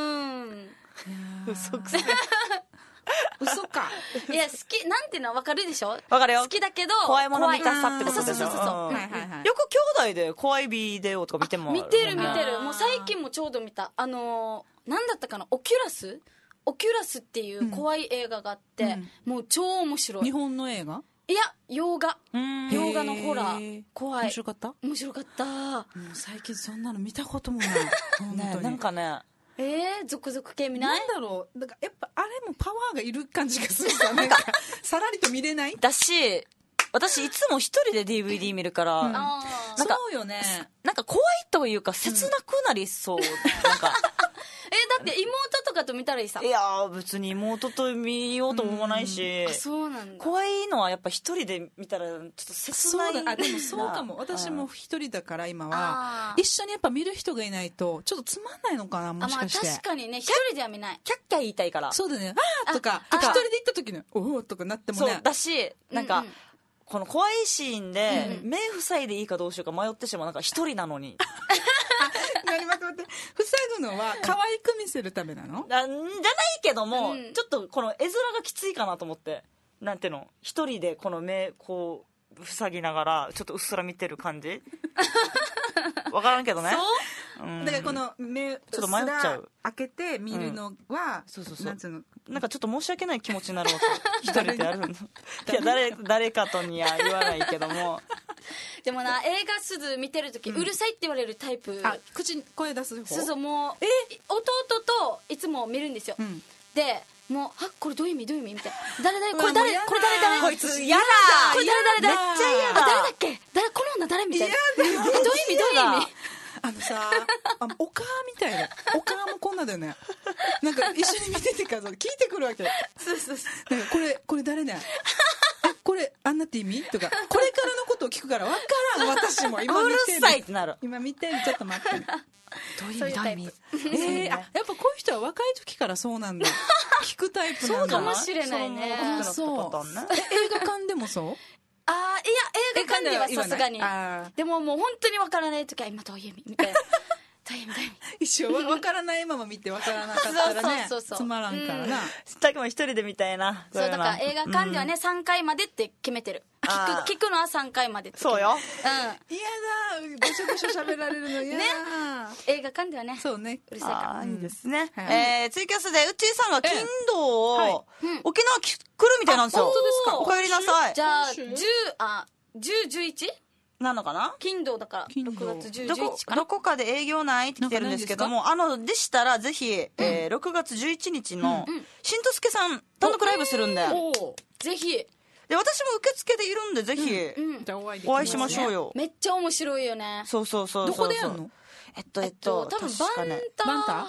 嘘くさい嘘か。 いや、好きなんていうのは分かるでしょ。 分かるよ。 好きだけど怖いもの見たさってことでしょ。 そう。 はいはいはい。 よく兄弟で怖いビデオとか見ても見てる。もう最近もちょうど見た。なんだったかな、オキュラスっていう怖い映画があって、もう超面白い。 日本の映画？ いや、洋画のホラー。怖い。 面白かった。 最近そんなの見たこともないね、なんかね、 続々系見ない？ なんだろう、だからやっぱあれもパワーがいる感じがするさ、なんかさらりと見れないだし、私いつも一人で DVD 見るから、なんかそうよね、 なんか怖いというか切なくなりそう、なんかだって妹とかと見たらいいさ。 いや別に妹と見ようとも思わないし、 そうなんだ。 怖いのはやっぱ一人で見たらちょっと切ない。 そうだ。でもそうかも。私も一人だから今は一緒にやっぱ見る人がいないとちょっとつまんないのかな、もしかして。 確かにね、一人では見ない。 キャッキャ言いたいから。 そうだね。あーとか一人で行った時におおとかなってもね。 そうだし、なんかこの怖いシーンで目塞いでいいかどうしようか迷ってしまう。なんか一人なのに待って塞ぐのは可愛く見せるためなの？ じゃないけども、ちょっとこの絵面がきついかなと思って、なんていうの、一人でこの目こう塞ぎながらちょっとうっすら見てる感じ分からんけどね。 だからこの目ちょっと迷っちゃう。 開けて見るのは、 そうなんつうの、 なんかちょっと申し訳ない気持ちになるわけ。一人でやるの。いや誰かとには言わないけども。 でもな、映画鈴見てるとき、うるさいって言われるタイプ。 声出す方？ そうもう弟といつも見るんですよ。でもうこれどういう意味みたいな。これ誰こいつ嫌だ。 これ誰めっちゃ嫌だ。 誰だっけ、この女誰みたいな。どういう意味さ、お母みたいな。お母もこんなだよね。なんか一緒に見ててから聞いてくるわけ。そうなんかこれ誰ね。これあんなって意味とか、これからのことを聞くから分からん。私も今見てる。 うるさいってなる。 今見てる。ちょっと待って。 どういう意味？ やっぱこういう人は若い時からそうなんだ。聞くタイプなんだ。 そうかもしれないね。 そう。映画館でもそう？ いや、映画館ではさすがに。でももう本当に分からない時は今どういう意味みたいな。 一生分からないまま見て分からなかったらね、つまらんからな。 たくも一人で見たいな。 そうだから映画館ではね、3回までって決めてる。聞くのは3回までって。 そうよ。 嫌だ、ごしょごしょ喋られるの嫌だ。 映画館ではね。 そうね。 うるさいから。 いいですね。ツイキャスでうっちーさんが金土を沖縄来るみたいなんですよ。 本当ですか？ お帰りなさい。 じゃあ10、11？ なのかな？ 金土だから6月10、11かな。 どこかで営業ないって来てるんですけども、でしたらぜひ6月11日のしんとすけさん単独ライブするんで、 ぜひ。 で私も受付でいるんでぜひお会いしましょうよ。 めっちゃ面白いよね。 そう。 どこでやるの？ 多分バンターハウ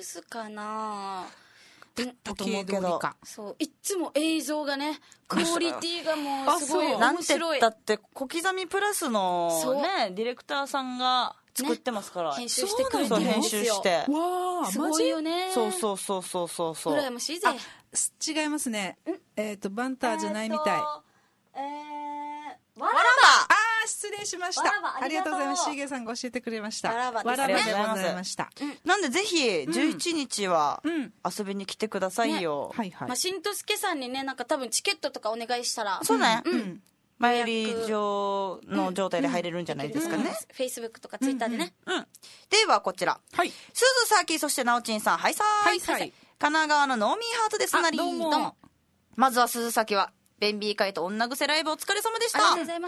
スかなだと思うけど、 そういつも映像がねクオリティがもうすごい面白い。 だって小刻みプラスのねディレクターさんが作ってますから、 編集してくれてるんですよ。 編集して、 わあすごいよね。 そう羨ましいぜ。 違いますね。バンターじゃないみたい。 わらば。 失礼しました。ありがとうございます。しげさんが教えてくれました。 わらばですね。 わらばでございました。 なんでぜひ11日は遊びに来てくださいよ。 はいはい。 まあ、しんとすけさんにね、なんか多分チケットとかお願いしたら。 そうね。前売り上の状態で入れるんじゃないですかね。 フェイスブックとかツイッターでね。 ではこちら。 はい。 すずさき、そしてなおちんさん、はいさーい。 はい。 神奈川のノーミーハートですなり。 どうも。 まずはすずさきは、ベンビー会と女癖ライブお疲れ様でした。 ありがとうございます。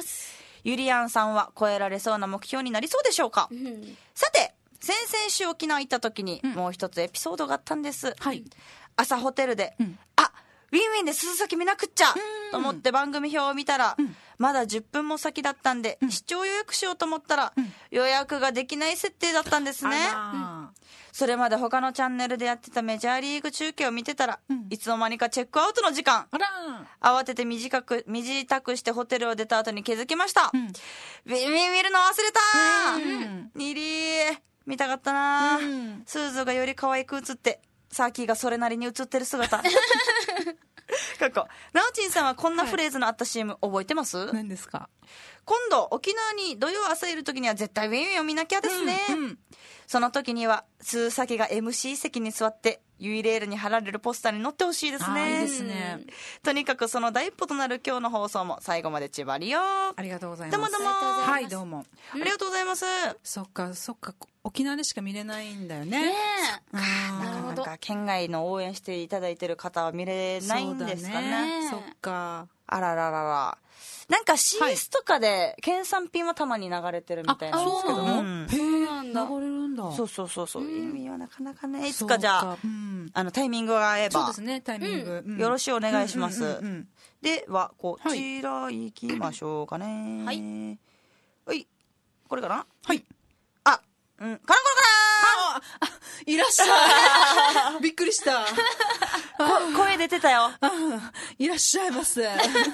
ゆりやんさんは超えられそうな目標になりそうでしょうか。さて、先々週沖縄行った時にもう一つエピソードがあったんです。 はい。 朝ホテルで、あ、ウィンウィンで鈴崎見なくっちゃと思って番組表を見たら、まだ10分も先だったんで、視聴予約しようと思ったら、予約ができない設定だったんですね。それまで他のチャンネルでやってたメジャーリーグ中継を見てたら、いつの間にかチェックアウトの時間。慌てて身支度してホテルを出た後に気づきました。ウィンウィン見るの忘れたニリー見たかったな、スーズがより可愛く映って、サーキーがそれなりに映ってる姿。過去なおちんさんはこんなフレーズのあった CM 覚えてます？ 何ですか？ 今度沖縄に土曜朝いる時には絶対ウィンウィンを見なきゃですね。その時には鈴崎が MC 席に座ってユイレールに貼られるポスターに載ってほしいですね。 いいですね。 とにかくその第一歩となる今日の放送も最後までちばりよ。 ありがとうございます。 どうもどうも。 はいどうも。 ありがとうございます。 そっか沖縄でしか見れないんだよね。 なかなか県外の応援していただいてる方は見れないんですかね。 そっか。 あらららら。なんか CS とかで県産品はたまに流れてるみたいなんですけども、 そうなんだ。流れるんだ。 そう意味はなかなかね。いつかじゃあタイミングが合えば、 そうですね、タイミング、 よろしくお願いします。ではこちら行きましょうかね。はい、これかな。はい。あ、カラコロかな。いらっしゃい。びっくりした。 声出てたよ。 いらっしゃいませ。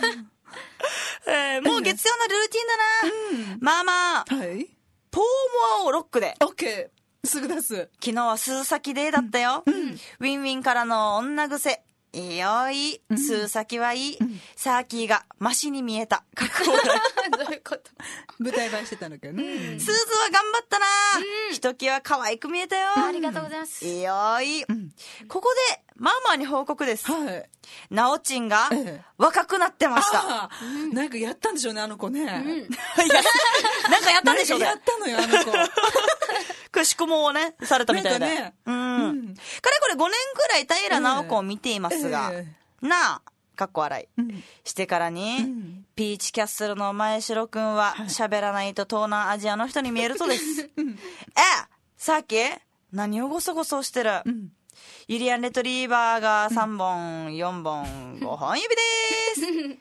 もう月曜のルーティンだな。まあまあ、ポーモアをロックで。 オッケー、すぐ出す。 昨日は鈴崎デーだったよ。ウィンウィンからの女癖。いいよいい。鈴崎はいい。サーキーがマシに見えた。 どういうこと？ 舞台映えしてたんだけどね。 スーズは頑張ったな。ひときわ可愛く見えたよ。 ありがとうございます。 いいよいい。ここでママに報告です。なおちんが若くなってました。 なんかやったんでしょうね、あの子ね。 なんかやったんでしょうね。 やったのよ、あの子。 くしくもをね、されたみたいで。かれこれ5年くらい平直子を見ていますが、なあ、かっこ笑い。してからに、ピーチキャッスルの前城くんは喋らないと東南アジアの人に見えるとです。さっき何をゴソゴソしてる？ユリアンレトリーバーが3本、4本、5本指です。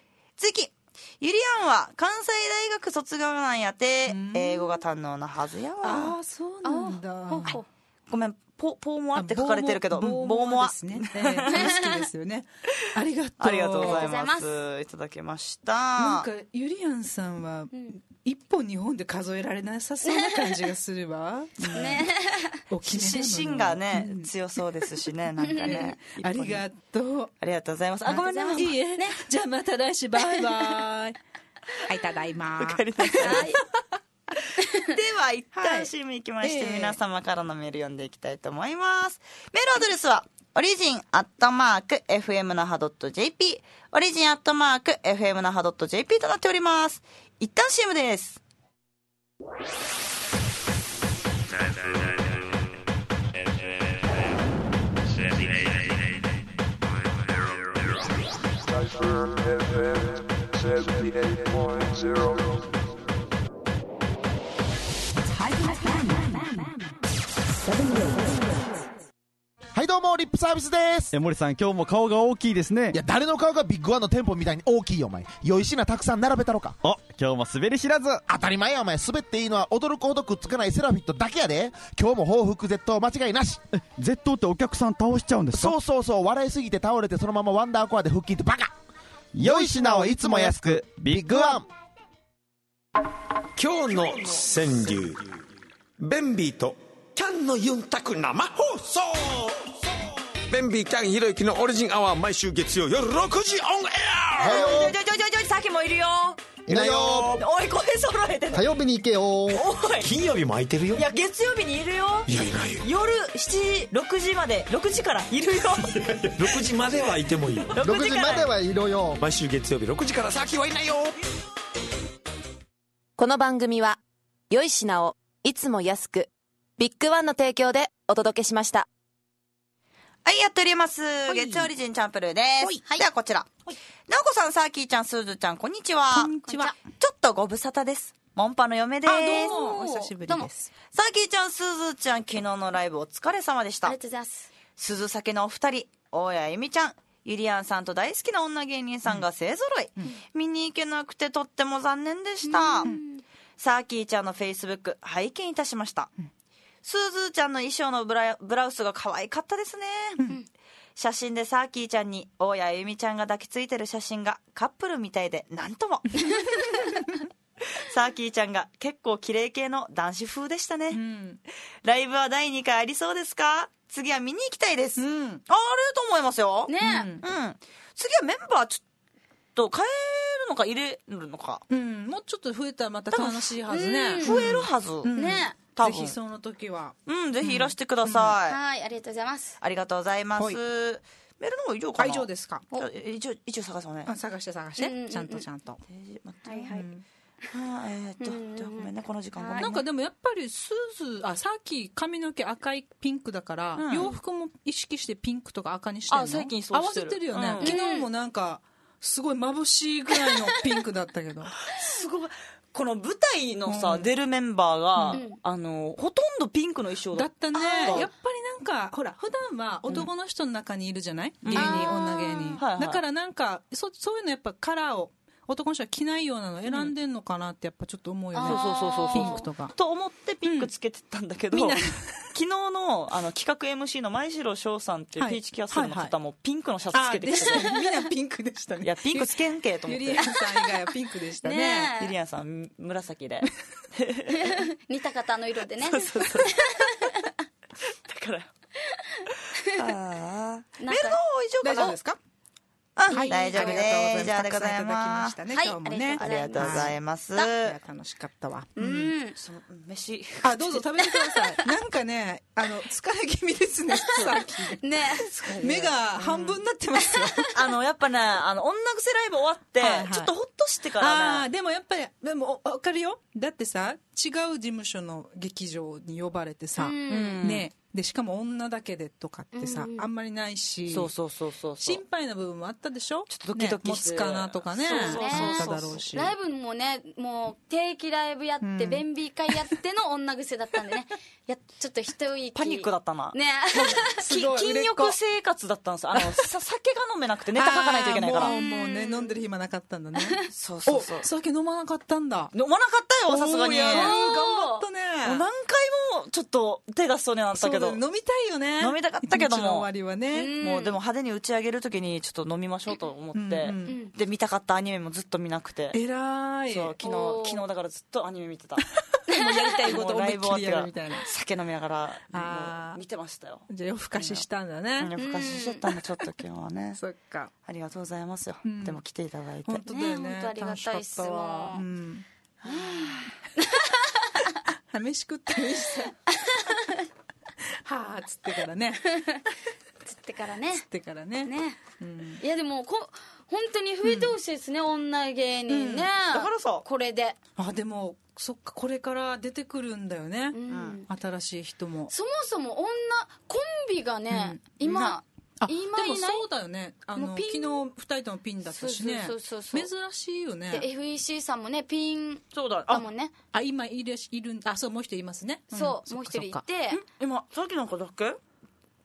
次、ユリアンは関西大学卒業なんやて、英語が堪能なはずやわ。 あ、そうなんだ。 ごめん、ポーモアって書かれてるけど、ボーモアですね。 好きですよね。ありがとう。 ありがとうございます。いただきました。 なんかユリアンさんは1本2本で数えられなさそうな感じがするわ。ね。 心がね、強そうですしね、なんかね。 ありがとう。 ありがとうございます。あ、ごめんなさい。 いいえ。じゃあまた来週、バイバイ。はい、ただいま。 おかえりなさい。では一旦 CM 行きまして、皆様からのメール読んでいきたいと思います。メールアドレスはorigin@fmnaha.jp origin@fmnaha.jp となっております。一旦 CM です。 はい、 どうもリップサービスです。 森さん今日も顔が大きいですね。 いや誰の顔がビッグワンの店舗みたいに大きいよお前。良い品たくさん並べたろか。 今日も滑り知らず。 当たり前やお前。滑っていいのは驚くほどくっつかないセラフィットだけやで。今日も報復絶倒間違いなし。 絶倒ってお客さん倒しちゃうんですか？ そう笑いすぎて倒れてそのままワンダーコアで腹筋ってバカ。 良い品をいつも安くビッグワン。 今日の川柳、ベンビーとキャンのユンタク生放送。ベンビーキャンひろゆきのオリジンアワー、毎週月曜夜6時オンエア。 さきもいるよ。 いないよ。 おい声揃えて。 火曜日に行けよ。 おい金曜日も空いてるよ。 いや月曜日にいるよ。 いやいないよ。 夜6時まで6時からいるよ。 6時まではいてもいいよ。 6時まではいるよ。 毎週月曜日6時からさきはいないよ。 この番組は良い品をいつも安くビッグワンの提供でお届けしました。 はい、やっております。月曜オリジンチャンプルーです。はい、ではこちら。なおこさん、さーきーちゃん、すーずちゃん、こんにちは。 こんにちは。 ちょっとご無沙汰です。モンパの嫁です。 どうもお久しぶりです。 さーきーちゃん、すーずちゃん、昨日のライブお疲れ様でした。 ありがとうございます。 鈴酒のお二人、大谷由美ちゃん、ゆりやんさんと大好きな女芸人さんが勢ぞろい、見に行けなくてとっても残念でした。さーきーちゃんのフェイスブック拝見いたしました。すーずーちゃんの衣装のブラウスが可愛かったですね。写真でさーきーちゃんに大谷由美ちゃんが抱きついてる写真がカップルみたいでなんともさーきーちゃんが結構綺麗系の男子風でしたね。ライブは第2回ありそうですか？次は見に行きたいです。あると思いますよね。次はメンバーちょっと変えるのか入れるのか、 もうちょっと増えたらまた楽しいはずね。 増えるはずね。 ぜひその時はぜひいらしてください。 はい、ありがとうございます。 ありがとうございます。メールの方以上かな。 以上ですか。 一応探そうね。 探してちゃんとはいはい。 ごめんねこの時間ごめんね。 なんかでもやっぱりさっき髪の毛赤いピンクだから、洋服も意識してピンクとか赤にしてるの。 最近そうしてる。 合わせてるよね。昨日もなんかすごい眩しいぐらいのピンクだったけど。 すごい。この舞台のさ、出るメンバーが、ほとんどピンクの衣装だったね。やっぱりなんかほら普段は男の人の中にいるじゃない、芸人、女芸人、だからなんかそういうのやっぱカラーを男の人は着ないようなの選んでんのかなってやっぱちょっと思うよね。 そうピンクとかと思ってピンクつけてたんだけど、昨日の企画 MC の前城翔さんっていうピーチキャッスルの方もピンクのシャツつけてきて、 みんなピンクでしたね。 いやピンクつけんけと思って。 ゆりやんさん以外はピンクでしたね。 ゆりやんさん紫で似た方の色でね。 そうだからメールの方以上かな。 大丈夫ですか？ はい、大丈夫です。じゃあでございます。 はい、今日もね、 ありがとうございます。 楽しかったわ。 その飯。 どうぞ食べてください。なんかね、疲れ気味ですね。さっきね、目が半分になってますよ。 やっぱね、女癖ライブ終わってちょっとホッとしてからね。 でもやっぱり分かるよ。だってさ、違う事務所の劇場に呼ばれてさ、ね。でしかも女だけでとかってさ、あんまりないし、 そう心配な部分もあったでしょ。 ちょっとドキドキして持つかなとかね。そうだろうし。 ライブもね、もう定期ライブやって便秘会やっての女癖だったんでね。ちょっと一息パニックだったな。 ね。 禁欲生活だったんです。酒が飲めなくてネタ書かないといけないから。 もうね飲んでる暇なかったんだね。 そう酒飲まなかったんだ。 飲まなかったよさすがに。 頑張ったね。 何回もちょっと手出しそうになったけど。 飲みたいよね。 飲みたかったけども。 終わりはね。 もうでも派手に打ち上げるときにちょっと飲みましょうと思って、で見たかったアニメもずっと見なくて。 偉い。 そう昨日だからずっとアニメ見てた。 もうやりたいことを思いっきりやるみたいな。 酒飲みながら見てましたよ。 じゃあ夜更かししたんだね。 夜更かししちゃったんだちょっと今日はね。 そっか。 ありがとうございますよ。でも来ていただいて。 本当だよね。 本当ありがたいっすもん。 飯食ってるしさ。はあつってからね。 つってからね。 ね。 いやでも本当に増えてほしいですね、女芸人ね。 だからさこれで。 でもそっかこれから出てくるんだよね。新しい人も。 そもそもコンビがね今でもそうだよね。昨日2人ともピンだったしね。珍しいよね。 で FEC さんもねピンだもんね。 今いるそうもう一人いますね。 そうもう一人いて。 今さっきなんかだっけ？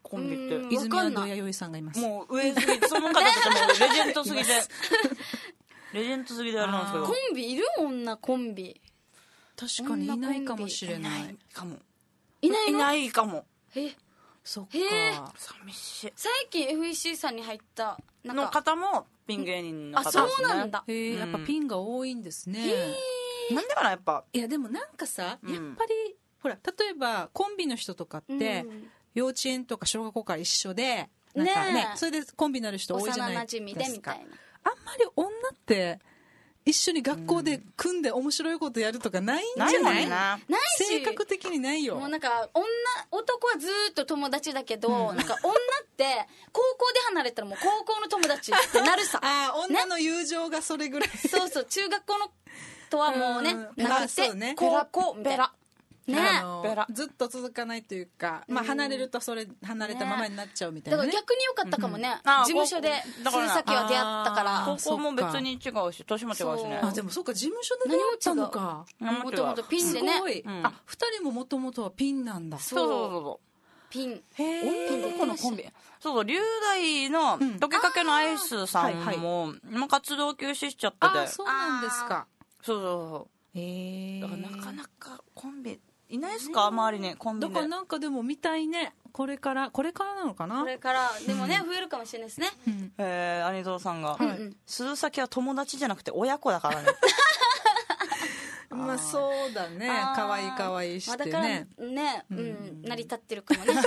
コンビって泉谷弥生さんがいます。 もう上すぎてその方たちもレジェンドすぎてレジェンドすぎてあれなんですけど、 コンビいる女コンビ確かにいないかもしれない。 いないの？ いないかも。 そっか。 寂しい。 最近 FEC さんに入ったの方もピン芸人の方ですね。 そうなんだ。 やっぱピンが多いんですね。 なんでかなやっぱ。 いやでもなんかさ、やっぱりほら例えばコンビの人とかって幼稚園とか小学校から一緒でなんかね、それでコンビになる人多いじゃないですか。 幼馴染でみたいな。 あんまり女って一緒に学校で組んで面白いことやるとかないんじゃない？ ないし、 性格的にないよ。 もうなんか男はずーっと友達だけど、なんか女って高校で離れたらもう高校の友達ってなるさ。 女の友情がそれぐらい。 そうそう、中学校のとはもうね、なくて、高校ベラ。ね、 ずっと続かないというか、まあ離れるとそれ離れたままになっちゃうみたいな、ね、 だから逆に良かったかもね、事務所で鈴崎は出会ったから。 高校も別に違うし年も違うしね。 でもそうか、事務所で出会ったのか。 もともとピンでね。 すごい。2人ももともとはピンなんだ。 そうピン。 ピンどこのコンビ。そう龍大の溶けかけのアイスさんも活動休止しちゃってて。 そうなんですか。 そうだからなかなかコンビいないですか、周りにコンビで。 だからなんかでも見たいね。これからなのかな。 これからでもね、増えるかもしれないですね。 兄蔵さんが鈴崎は友達じゃなくて親子だからね。 まあそうだね。可愛い可愛いしてね。 だからね、成り立ってるかもね。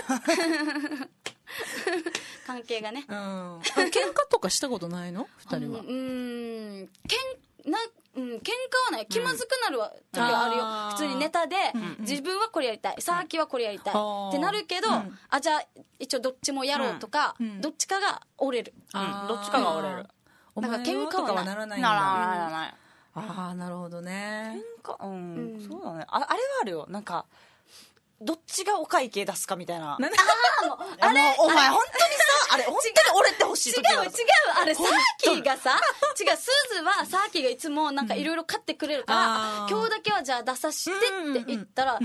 関係がね。 喧嘩とかしたことないの2人は。 喧嘩はない。気まずくなる時はあるよ。普通にネタで自分はこれやりたい、さあきはこれやりたいってなるけど、じゃあ一応どっちもやろうとか、どっちかが折れる。 どっちかが折れる。 なんか喧嘩はならないんだ。 ならない。 なるほどね。 喧嘩、そうだね。あれはあるよ。なんかどっちがお会計出すかみたいな。 あれお前本当にさ、あれ本当に折れてほしい時。 違うあれサーキーがさ、すずはサーキーがいつもなんかいろいろ買ってくれるから、今日だけはじゃあ出さしてって言ったら、いい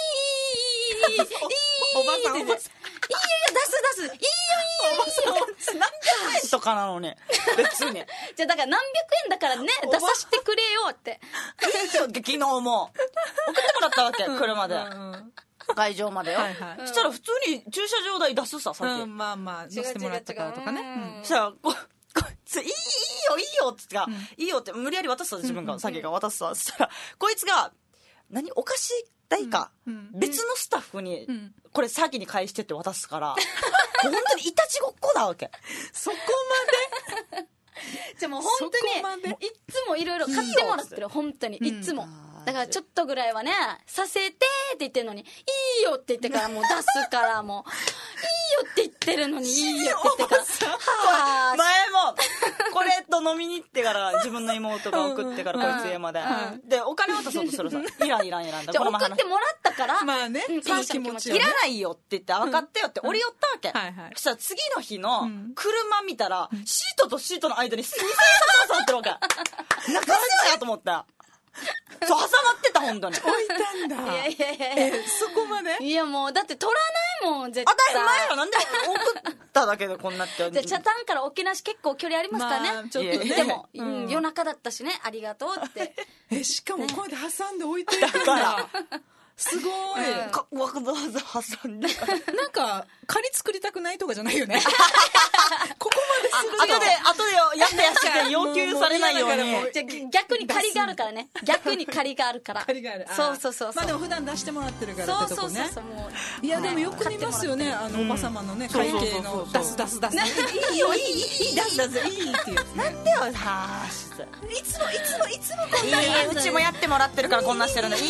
おばさんいいよ出すいいよ何百円とかなのね別に。 じゃあだから何百円だからね出させてくれよって。 いいよって昨日も送ってもらったわけ、車で。会場までよ。そしたら普通に駐車場代出すさ、さっき。 まあまあ乗せてもらったからとかね。 そしたらこいついいよって言っていいよって無理やり渡すさ、自分がさっきが渡すさ。そしたらこいつが何お菓子代か別のスタッフにこれ先に返してって渡すから、本当にいたちごっこだわけ。 そこまで。 じゃあもう本当にいつもいろいろ買ってもらってる、本当にいつも。だからちょっとぐらいはねさせてって言ってるのにいいよって言ってからもう出すからもういいよって言ってるのにいいよって言ってから前もこれと飲みに行ってから自分の妹が送ってからこいつ家まででお金渡そうとするさ、いらんだ。 じゃあ送ってもらったからまあね、 感謝の気持ちいらないよって言って分かったよって折り寄ったわけ。そしたら次の日の車見たらシートとシートの間に2000円札が挟まってるわけ。中島やと思った。そう挟まってた、本当に置いたんだ。 いやそこまで。 いやもうだって取らないもん絶対。 当たり前よ、なんで送っただけでこんなって。 じゃあ茶炭から沖縄市結構距離ありますからね、 まあ、ちょっとね。 でも、夜中だったしね、ありがとうってしかもこうやって挟んで置いてるからすごい、 わざわざ挟んでなんか仮作りたくないとかじゃないよねここまでする後でやったやつで要求されないようにじゃ逆に借りがあるからね、逆に借りがあるから借りがある。 そうまあでも普段出してもらってるからってとこね。 そうもういやでもよく見ますよね、おば様のね会計の出すいいよいい出すいいっていうなんでよいつもこんなにうちもやってもらってるからこんなしてるのいい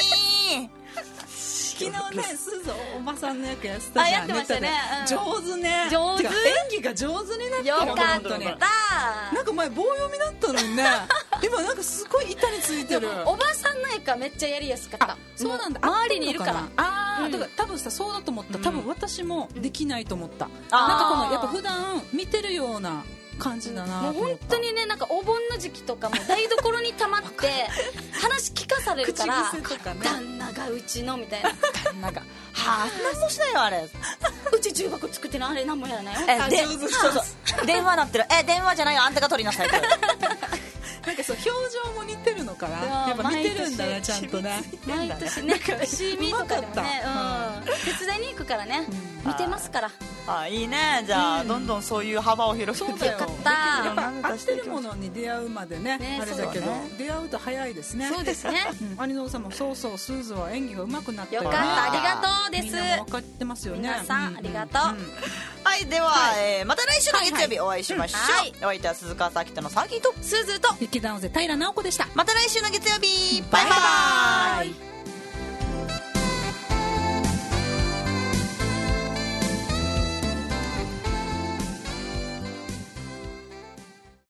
昨日ね、すずおばさんの役やってたじゃん。 やってましたね。 上手ね。 上手。 演技が上手になったよかった。 なんか前棒読みだったのにね。今なんかすごい板についてる。 おばさんの役はめっちゃやりやすかった。 そうなんだ。 周りにいるから。 だから多分さそうだと思った。多分私もできないと思った。なんかこのやっぱ普段見てるような感じだな。 もう本当にね、なんかお盆の時期とかも台所に溜まって話聞かされるから口癖とかね、 旦那がうちのみたいな、 旦那がはあ何もしないよあれ、 うち重箱作ってるのあれ何もやらないよ、 そう電話鳴ってる、電話じゃないよあんたが取りなさいってなんかそう表情も似てるのかな、やっぱ似てるんだなちゃんとね。 毎年ね、シーミーとかでもね、手伝いに行くからね、見てますから。 いいね、じゃあどんどんそういう幅を広げてよかった。 合ってるものに出会うまでね、あれだけど出会うと早いですね。 そうですね。 有野さんもそうそう、スーズは演技が上手くなったよね。 よかった、ありがとうです。 みんなも分かってますよね。 皆さんありがとう。 はい、ではまた来週の月曜日お会いしましょう。お相手は鈴川咲とのサーキーとスーズーと劇団大勢平直子でした。 また来週の月曜日、バイバイ。